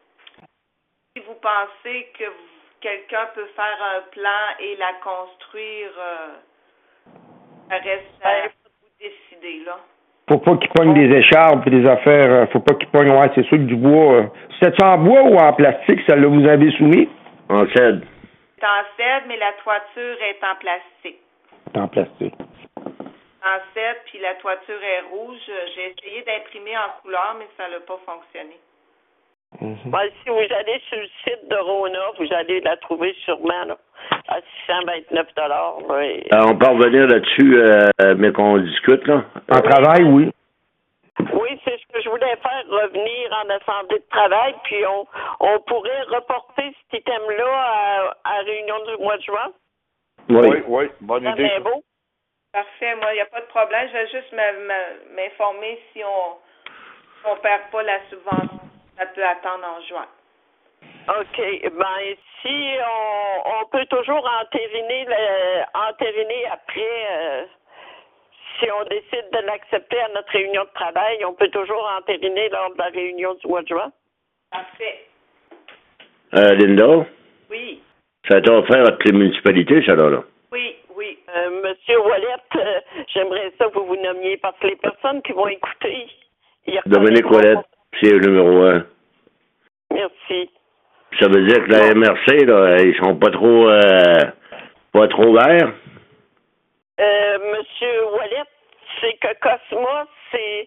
Si vous pensez que vous- quelqu'un peut faire un plan et la construire, euh, ça reste à vous décider, là. Faut pas qu'ils pognent des écharpes et des affaires. euh, Faut pas qu'ils pognent, ouais, c'est sûr que du bois. euh. C'est en bois ou en plastique, ça là, vous avez soumis? En cède. C'est en cèdre, mais la toiture est en plastique. C'est en plastique. En cèdre, puis la toiture est rouge. J'ai essayé d'imprimer en couleur, mais ça n'a pas fonctionné. Mhm. Ben, si vous allez sur le site de Rona, vous allez la trouver sûrement là, à six cent vingt-neuf dollars. Oui. Euh, on peut revenir là-dessus, euh, mais qu'on discute, là. En travail, oui. Oui, c'est ce que je voulais faire, revenir en assemblée de travail, puis on, on pourrait reporter cet item-là à, à la réunion du mois de juin. Oui. Oui, oui, bonne Ça idée. bien beau. Parfait. Moi, il n'y a pas de problème. Je vais juste me- me- m'informer si on si on perd pas la subvention. Ça peut attendre en juin. OK. Ben, si on, on peut toujours entériner, le, entériner après, euh, si on décide de l'accepter à notre réunion de travail, on peut toujours entériner lors de la réunion du mois de juin. Parfait. Euh, Linda, Oui. ça a été offert à toutes les municipalités, ça, là. là. Oui, oui. Euh, Monsieur Ouellet, euh, j'aimerais ça que vous vous nommiez parce que les personnes qui vont écouter, ils Dominique reconnaîtront Ouellet, c'est le numéro un. pas. Merci. Ça veut dire que la M R C, là, ils sont pas trop, euh, pas trop verts. Euh, Monsieur Ouellet, c'est que Cosmos, c'est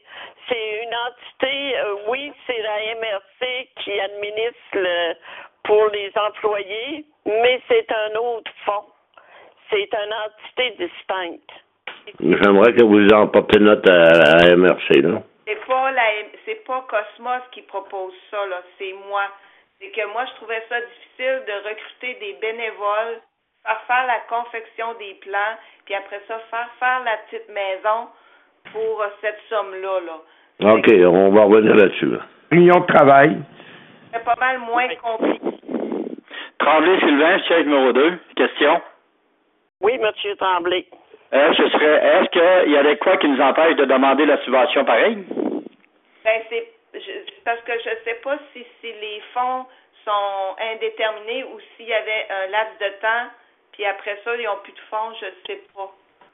c'est une entité, euh, oui, c'est la M R C qui administre le, pour les employés, mais c'est un autre fonds. C'est une entité distincte. J'aimerais que vous en portez note à la M R C, là. C'est pas la c'est pas Cosmos qui propose ça, là, c'est moi. C'est que moi, je trouvais ça difficile de recruter des bénévoles, faire faire la confection des plans, puis après ça, faire faire la petite maison pour euh, cette somme-là, là. OK, on va revenir là-dessus. Là. Réunion de travail. C'est pas mal moins compliqué. Tremblay Sylvain, siège numéro deux. Question. Oui, M. Tremblay. Est-ce que ce serait, est-ce qu'il y avait quoi qui nous empêche de demander la subvention pareille? Ben, c'est je, parce que je sais pas si, si les fonds sont indéterminés ou s'il y avait un laps de temps, puis après ça, ils n'ont plus de fonds, je sais pas.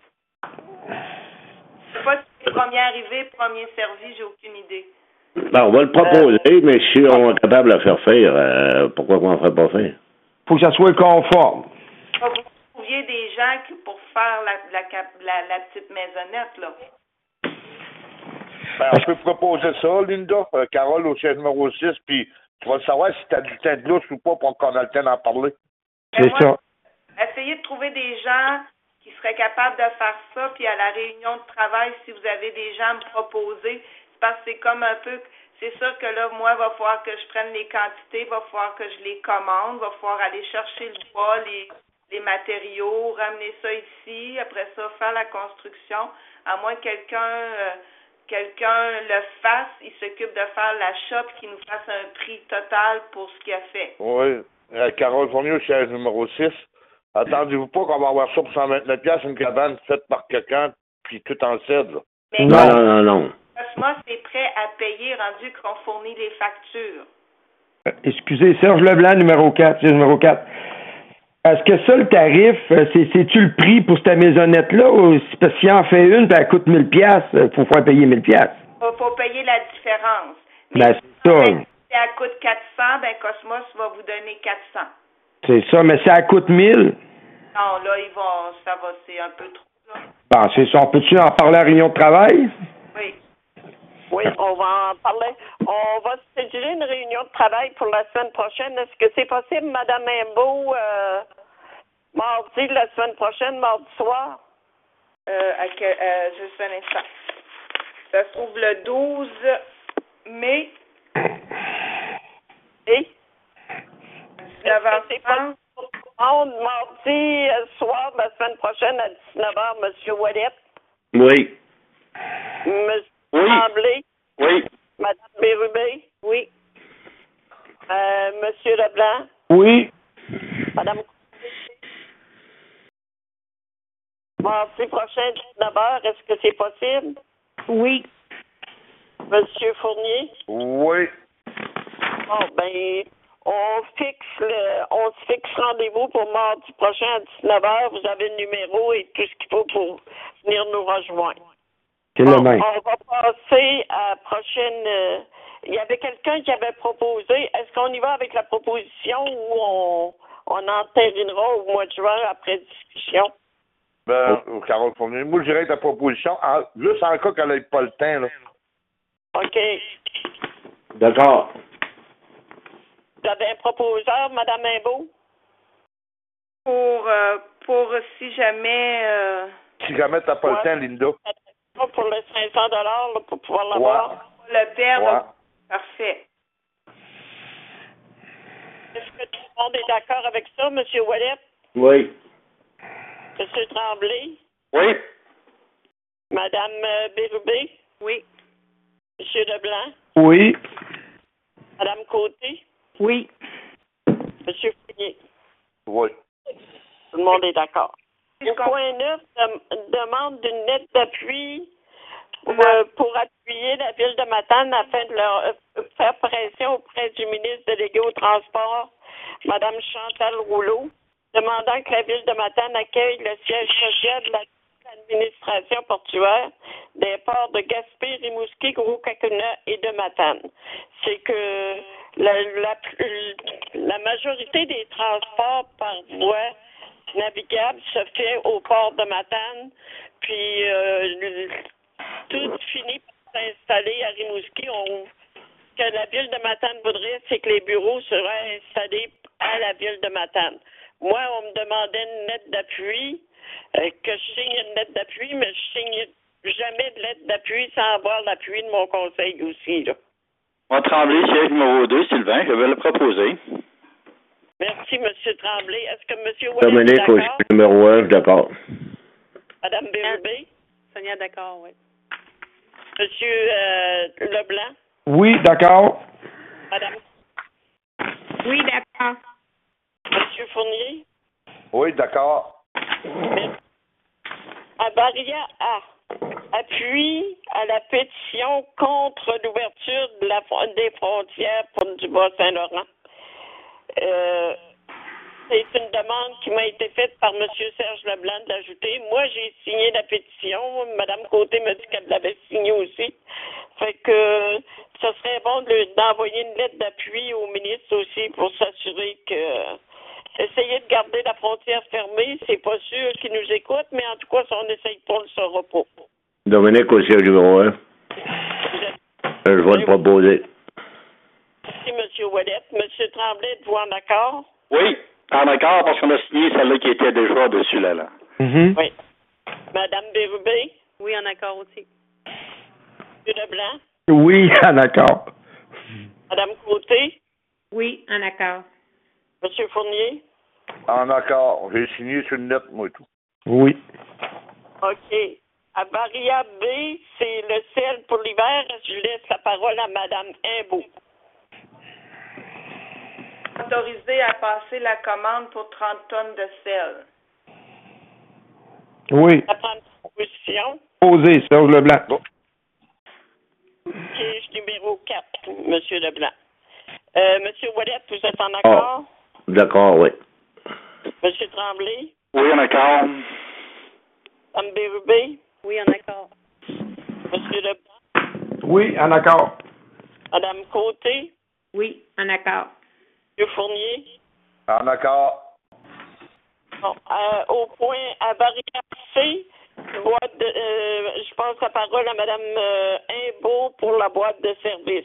Je sais pas si c'est premier arrivé, premier servi, j'ai aucune idée. Ben, on va le proposer, euh, mais si on est capable de le faire faire, euh, pourquoi on ne ferait pas faire? Faut que ça soit conforme. Vous trouviez des gens qui, pour faire la, la, la, la petite maisonnette, là. Ben, on peut proposer ça, Linda. Euh, Carole au siège numéro six, puis tu vas le savoir si tu as du temps de lousse ou pas pour qu'on ait le temps d'en parler. C'est moi, ça. Essayez de trouver des gens qui seraient capables de faire ça, puis à la réunion de travail, si vous avez des gens à me proposer, c'est parce que c'est comme un peu, c'est sûr que là, moi, il va falloir que je prenne les quantités, il va falloir que je les commande, il va falloir aller chercher le bois, les, les matériaux, ramener ça ici, après ça, faire la construction, à moins que quelqu'un... Euh, quelqu'un le fasse, il s'occupe de faire l'achat puis qu'il nous fasse un prix total pour ce qu'il a fait. Oui. Euh, Carole Fournier, siège numéro six. Attendez-vous pas qu'on va avoir ça pour cent vingt-neuf piastres, une cabane faite par quelqu'un, puis tout en cèdre. Mais non, non, non, non. Cosmos est prêt à payer rendu qu'on fournit les factures. Euh, excusez, Serge Leblanc, numéro quatre, numéro quatre. Est-ce que ça, le tarif, c'est, c'est-tu le prix pour cette maisonnette-là? Ou parce qu'il en fait une, puis elle coûte mille piastres, il faut faire payer mille piastres? Il faut payer la différence. Mais Ben, c'est ça. si elle coûte quatre cents, ben Cosmos va vous donner quatre cents. C'est ça, mais si elle coûte mille? Non, là, ils vont, ça va, c'est un peu trop, là. Bon, c'est ça. On peut-tu en parler à la réunion de travail? Oui. Oui, on va en parler. On va séduire une réunion de travail pour la semaine prochaine. Est-ce que c'est possible, Mme Imbeau, euh, mardi, la semaine prochaine, mardi soir? Euh, à que, euh, juste un instant. Ça se trouve le douze mai. Et? dix-neuf heures trente. Mardi euh, soir, la semaine prochaine, à dix-neuf heures, M. Ouellet. Oui. M. Oui. Tremblay. Oui. Mme Bérubé. Oui. Euh, M. Leblanc. Oui. Mme Mardi prochain, dix-neuf heures, est-ce que c'est possible? Oui. Monsieur Fournier? Oui. Bon, ben, on fixe le, on se fixe rendez-vous pour mardi prochain à dix-neuf heures. Vous avez le numéro et tout ce qu'il faut pour venir nous rejoindre. C'est Bon, le même. on va passer à la prochaine. Euh, il y avait quelqu'un qui avait proposé. Est-ce qu'on y va avec la proposition ou on, on entérinera au mois de juin après discussion? Ben, oh. Carole Fournier, moi, je dirais ta proposition, en, juste en cas qu'elle n'ait pas le temps, là. OK. D'accord. Vous avez un proposeur, Mme Imbeau? Pour, euh, pour si jamais... Euh... Si jamais tu n'as pas ouais. le temps, Linda. Pour les cinq cents dollars pour pouvoir l'avoir. Ouais. Le perdre, ouais. Parfait. Est-ce que tout le monde est d'accord avec ça, M. Ouellet? Oui. M. Tremblay? Oui. Mme euh, Bérubé? Oui. M. Leblanc? Oui. Mme Côté? Oui. M. Fournier? Oui. Tout le monde est d'accord. Au point neuf, de, demande d'une lettre d'appui pour, euh, pour appuyer la ville de Matane afin de leur euh, faire pression auprès du ministre délégué au transport, Mme Chantal Rouleau, demandant que la ville de Matane accueille le siège social de l'administration portuaire des ports de Gaspé, Rimouski, Gros-Cacuna et de Matane. C'est que la, la, la majorité des transports par voie navigable se fait au port de Matane, puis euh, tout finit s'installer à Rimouski. On, ce que la ville de Matane voudrait, c'est que les bureaux seraient installés à la ville de Matane. Moi, on me demandait une lettre d'appui, euh, que je signe une lettre d'appui, mais je signe jamais de lettre d'appui sans avoir l'appui de mon conseil aussi, là. Moi, Tremblay, siège numéro deux, Sylvain, je vais le proposer. Merci, M. Tremblay. Est-ce que M. Ouellet Dominique, est au d'accord? numéro un, je suis d'accord. Madame Bérubé? Sonia, d'accord, oui. Monsieur euh, Leblanc? Oui, d'accord. Madame? Oui, d'accord. Monsieur Fournier? Oui, d'accord. À Barilla A, appui à la pétition contre l'ouverture de la, des frontières pour du Bas-Saint-Laurent. Euh, c'est une demande qui m'a été faite par M. Serge Leblanc de l'ajouter. Moi, j'ai signé la pétition. Mme Côté m'a dit qu'elle l'avait signée aussi. Fait que ce serait bon de, d'envoyer une lettre d'appui au ministre aussi pour s'assurer que essayer de garder la frontière fermée, c'est pas sûr qu'ils nous écoutent, mais en tout cas, si on essaye pas, on le saura pas. Dominique, au siège numéro un. Je vais le proposer. Merci, M. Ouellet. M. Tremblay, êtes-vous en accord? Oui, en accord, parce qu'on a signé celle-là qui était déjà dessus, là. là. Mm-hmm. Oui. Madame Bérubé? Oui, en accord aussi. M. Leblanc? Oui, en accord. Madame Côté? Oui, en accord. M. Fournier? En accord. J'ai signé sur une lettre, moi, et tout. Oui. OK. À Barilla B, c'est le sel pour l'hiver. Je laisse la parole à Mme Imbeau. Autorisé à passer la commande pour trente tonnes de sel. Oui. À prendre position. Posé, Serge Leblanc. Bon. Siège numéro quatre, M. Leblanc. Euh, M. Ouellet, vous êtes en accord? Oh, d'accord, oui. M. Tremblay? Oui, en accord. Mme Bérubé? Oui, en accord. M. Leblanc? Oui, en accord. Mme Côté? Oui, en accord. M. Fournier? En accord. Bon, euh, au point, à Barilla C, boîte de, euh, je passe la parole à Mme euh, Imbeau pour la boîte de service.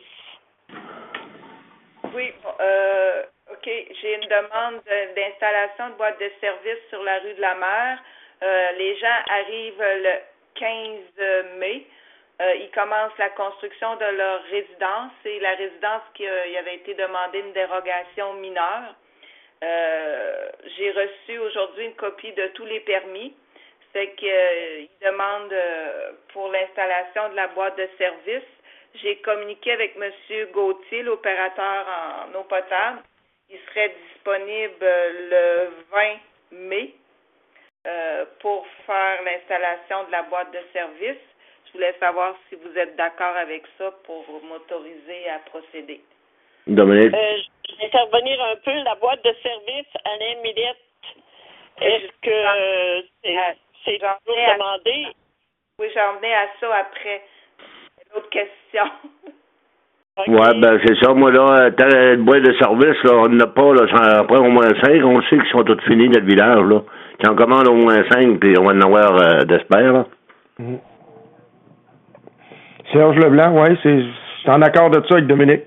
Oui, bon, euh, OK. J'ai une demande de- d'installation de boîte de service sur la rue de la Mer. Euh, les gens arrivent le quinze mai. Euh, ils commencent la construction de leur résidence. C'est la résidence qui euh, il avait été demandé une dérogation mineure. Euh, j'ai reçu aujourd'hui une copie de tous les permis. Fait qu'ils euh, demandent euh, pour l'installation de la boîte de service. J'ai communiqué avec M. Gauthier, l'opérateur en eau potable. Il serait disponible le vingt mai euh, pour faire l'installation de la boîte de service. Je voulais savoir si vous êtes d'accord avec ça pour m'autoriser à procéder. Dominique? Euh, je vais intervenir un peu. La boîte de service, Alain Millette, est-ce que euh, c'est, c'est J'en toujours venais à- demandé? Oui, j'en venais à ça après. L'autre question. OK. Ouais, ben c'est ça. Moi, là, telle boîte de service, là, on n'a pas, là, ça en prend au moins cinq. On sait qu'ils sont tous finis dans le village, là. Si on commande au moins cinq, puis on va en avoir euh, d'espère, là. Mhm. Serge Leblanc, oui, c'est, c'est en accord de ça avec Dominique.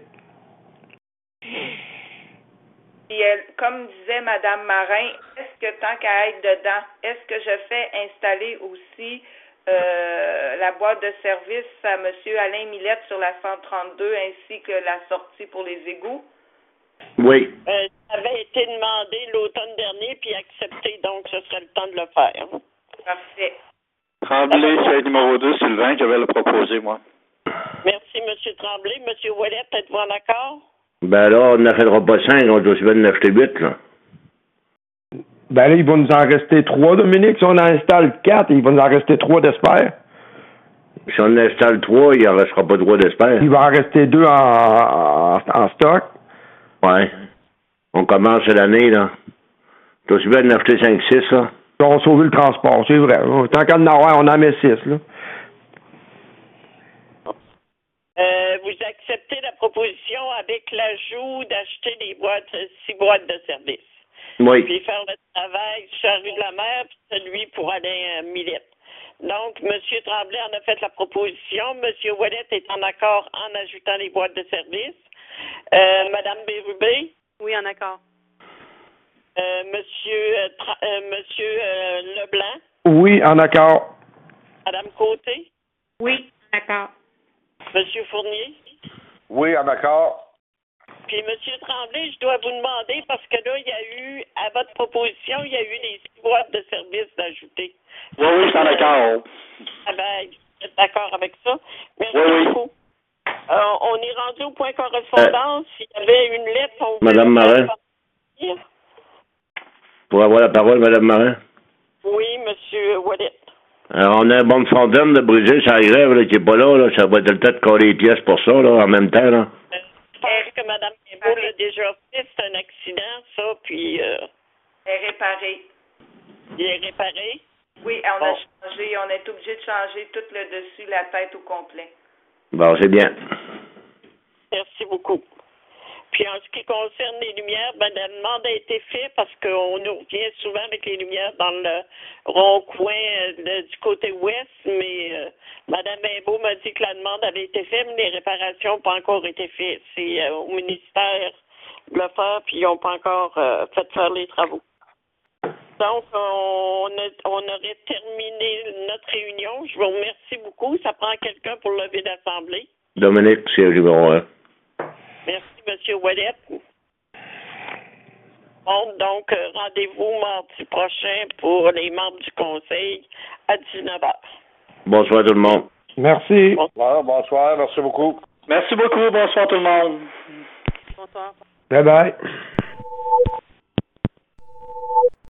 Puis elle, comme disait Mme Marin, est-ce que tant qu'à être dedans, est-ce que je fais installer aussi euh, la boîte de service à M. Alain Millette sur la cent trente-deux ainsi que la sortie pour les égouts? Oui. Euh, ça avait été demandé l'automne dernier puis accepté, donc ce serait le temps de le faire. Parfait. Tremblay, siège numéro deux, Sylvain, je vais le proposer, moi. Merci, M. Tremblay. M. Ouellet, êtes-vous en accord? Ben là, on n'achètera pas cinq, on doit se bien en acheter huit, là. Ben là, il va nous en rester trois, Dominique. Si on en installe quatre, il va nous en rester trois d'espère. Si on installe trois, il n'en restera pas trois d'espère. Il va en rester deux en, en, en stock. Ouais. On commence l'année, là. Tu dois se bien en acheter cinq, six, là. On va sauver le transport, c'est vrai. Tant qu'à en avoir, on en met six, là. Euh, vous acceptez la proposition avec l'ajout d'acheter des boîtes, six boîtes de service. Oui. Puis faire le travail sur la rue de la Mer, puis celui pour Alain euh, Millette. Donc, M. Tremblay en a fait la proposition. M. Ouellet est en accord en ajoutant les boîtes de service. Euh, Mme Bérubé? Oui, en accord. Euh, Monsieur, euh, Tra- euh, Monsieur euh, Leblanc? Oui, en accord. Mme Côté? Oui, d'accord. Monsieur Fournier? Oui, en accord. Puis, M. Tremblay, je dois vous demander, parce que là, il y a eu, à votre proposition, il y a eu les six boîtes de service d'ajouter. Oui, oui, je suis en accord. Ah ben, vous êtes d'accord avec ça? Merci Oui, oui. beaucoup. Euh, on est rendu au point correspondance. S'il y avait une lettre, on Madame Marin? Pour avoir la parole, Madame Marin? Oui, Monsieur Ouellet. Alors, on a un bon fontaine de briser sa grève là, qui n'est pas là, là. Ça va être le temps de coller les pièces pour ça, là, en même temps. Là. Euh, je pense que Mme Guébeau l'a déjà fait. C'est un accident, ça, puis euh, Elle est réparée. il est réparé. Oui, on a Bon. changé, on est obligé de changer tout le dessus, la tête au complet. Bon, c'est bien. Merci beaucoup. Puis en ce qui concerne les lumières, ben, la demande a été faite parce qu'on nous revient souvent avec les lumières dans le rond-coin euh, de- du côté ouest, mais euh, Mme Bimbeau m'a dit que la demande avait été faite, mais les réparations n'ont pas encore été faites. C'est euh, au ministère de le faire, puis ils n'ont pas encore euh, fait faire les travaux. Donc, on, a- on aurait terminé notre réunion. Je vous remercie beaucoup. Ça prend quelqu'un pour lever l'Assemblée. Dominique, c'est le numéro un. Merci, M. Ouellet. Bon, donc, euh, rendez-vous mardi prochain pour les membres du conseil à dix-neuf heures. Bonsoir tout le monde. Merci. Voilà, bonsoir, merci beaucoup. Merci beaucoup. Bonsoir tout le monde. Bonsoir. Bye bye.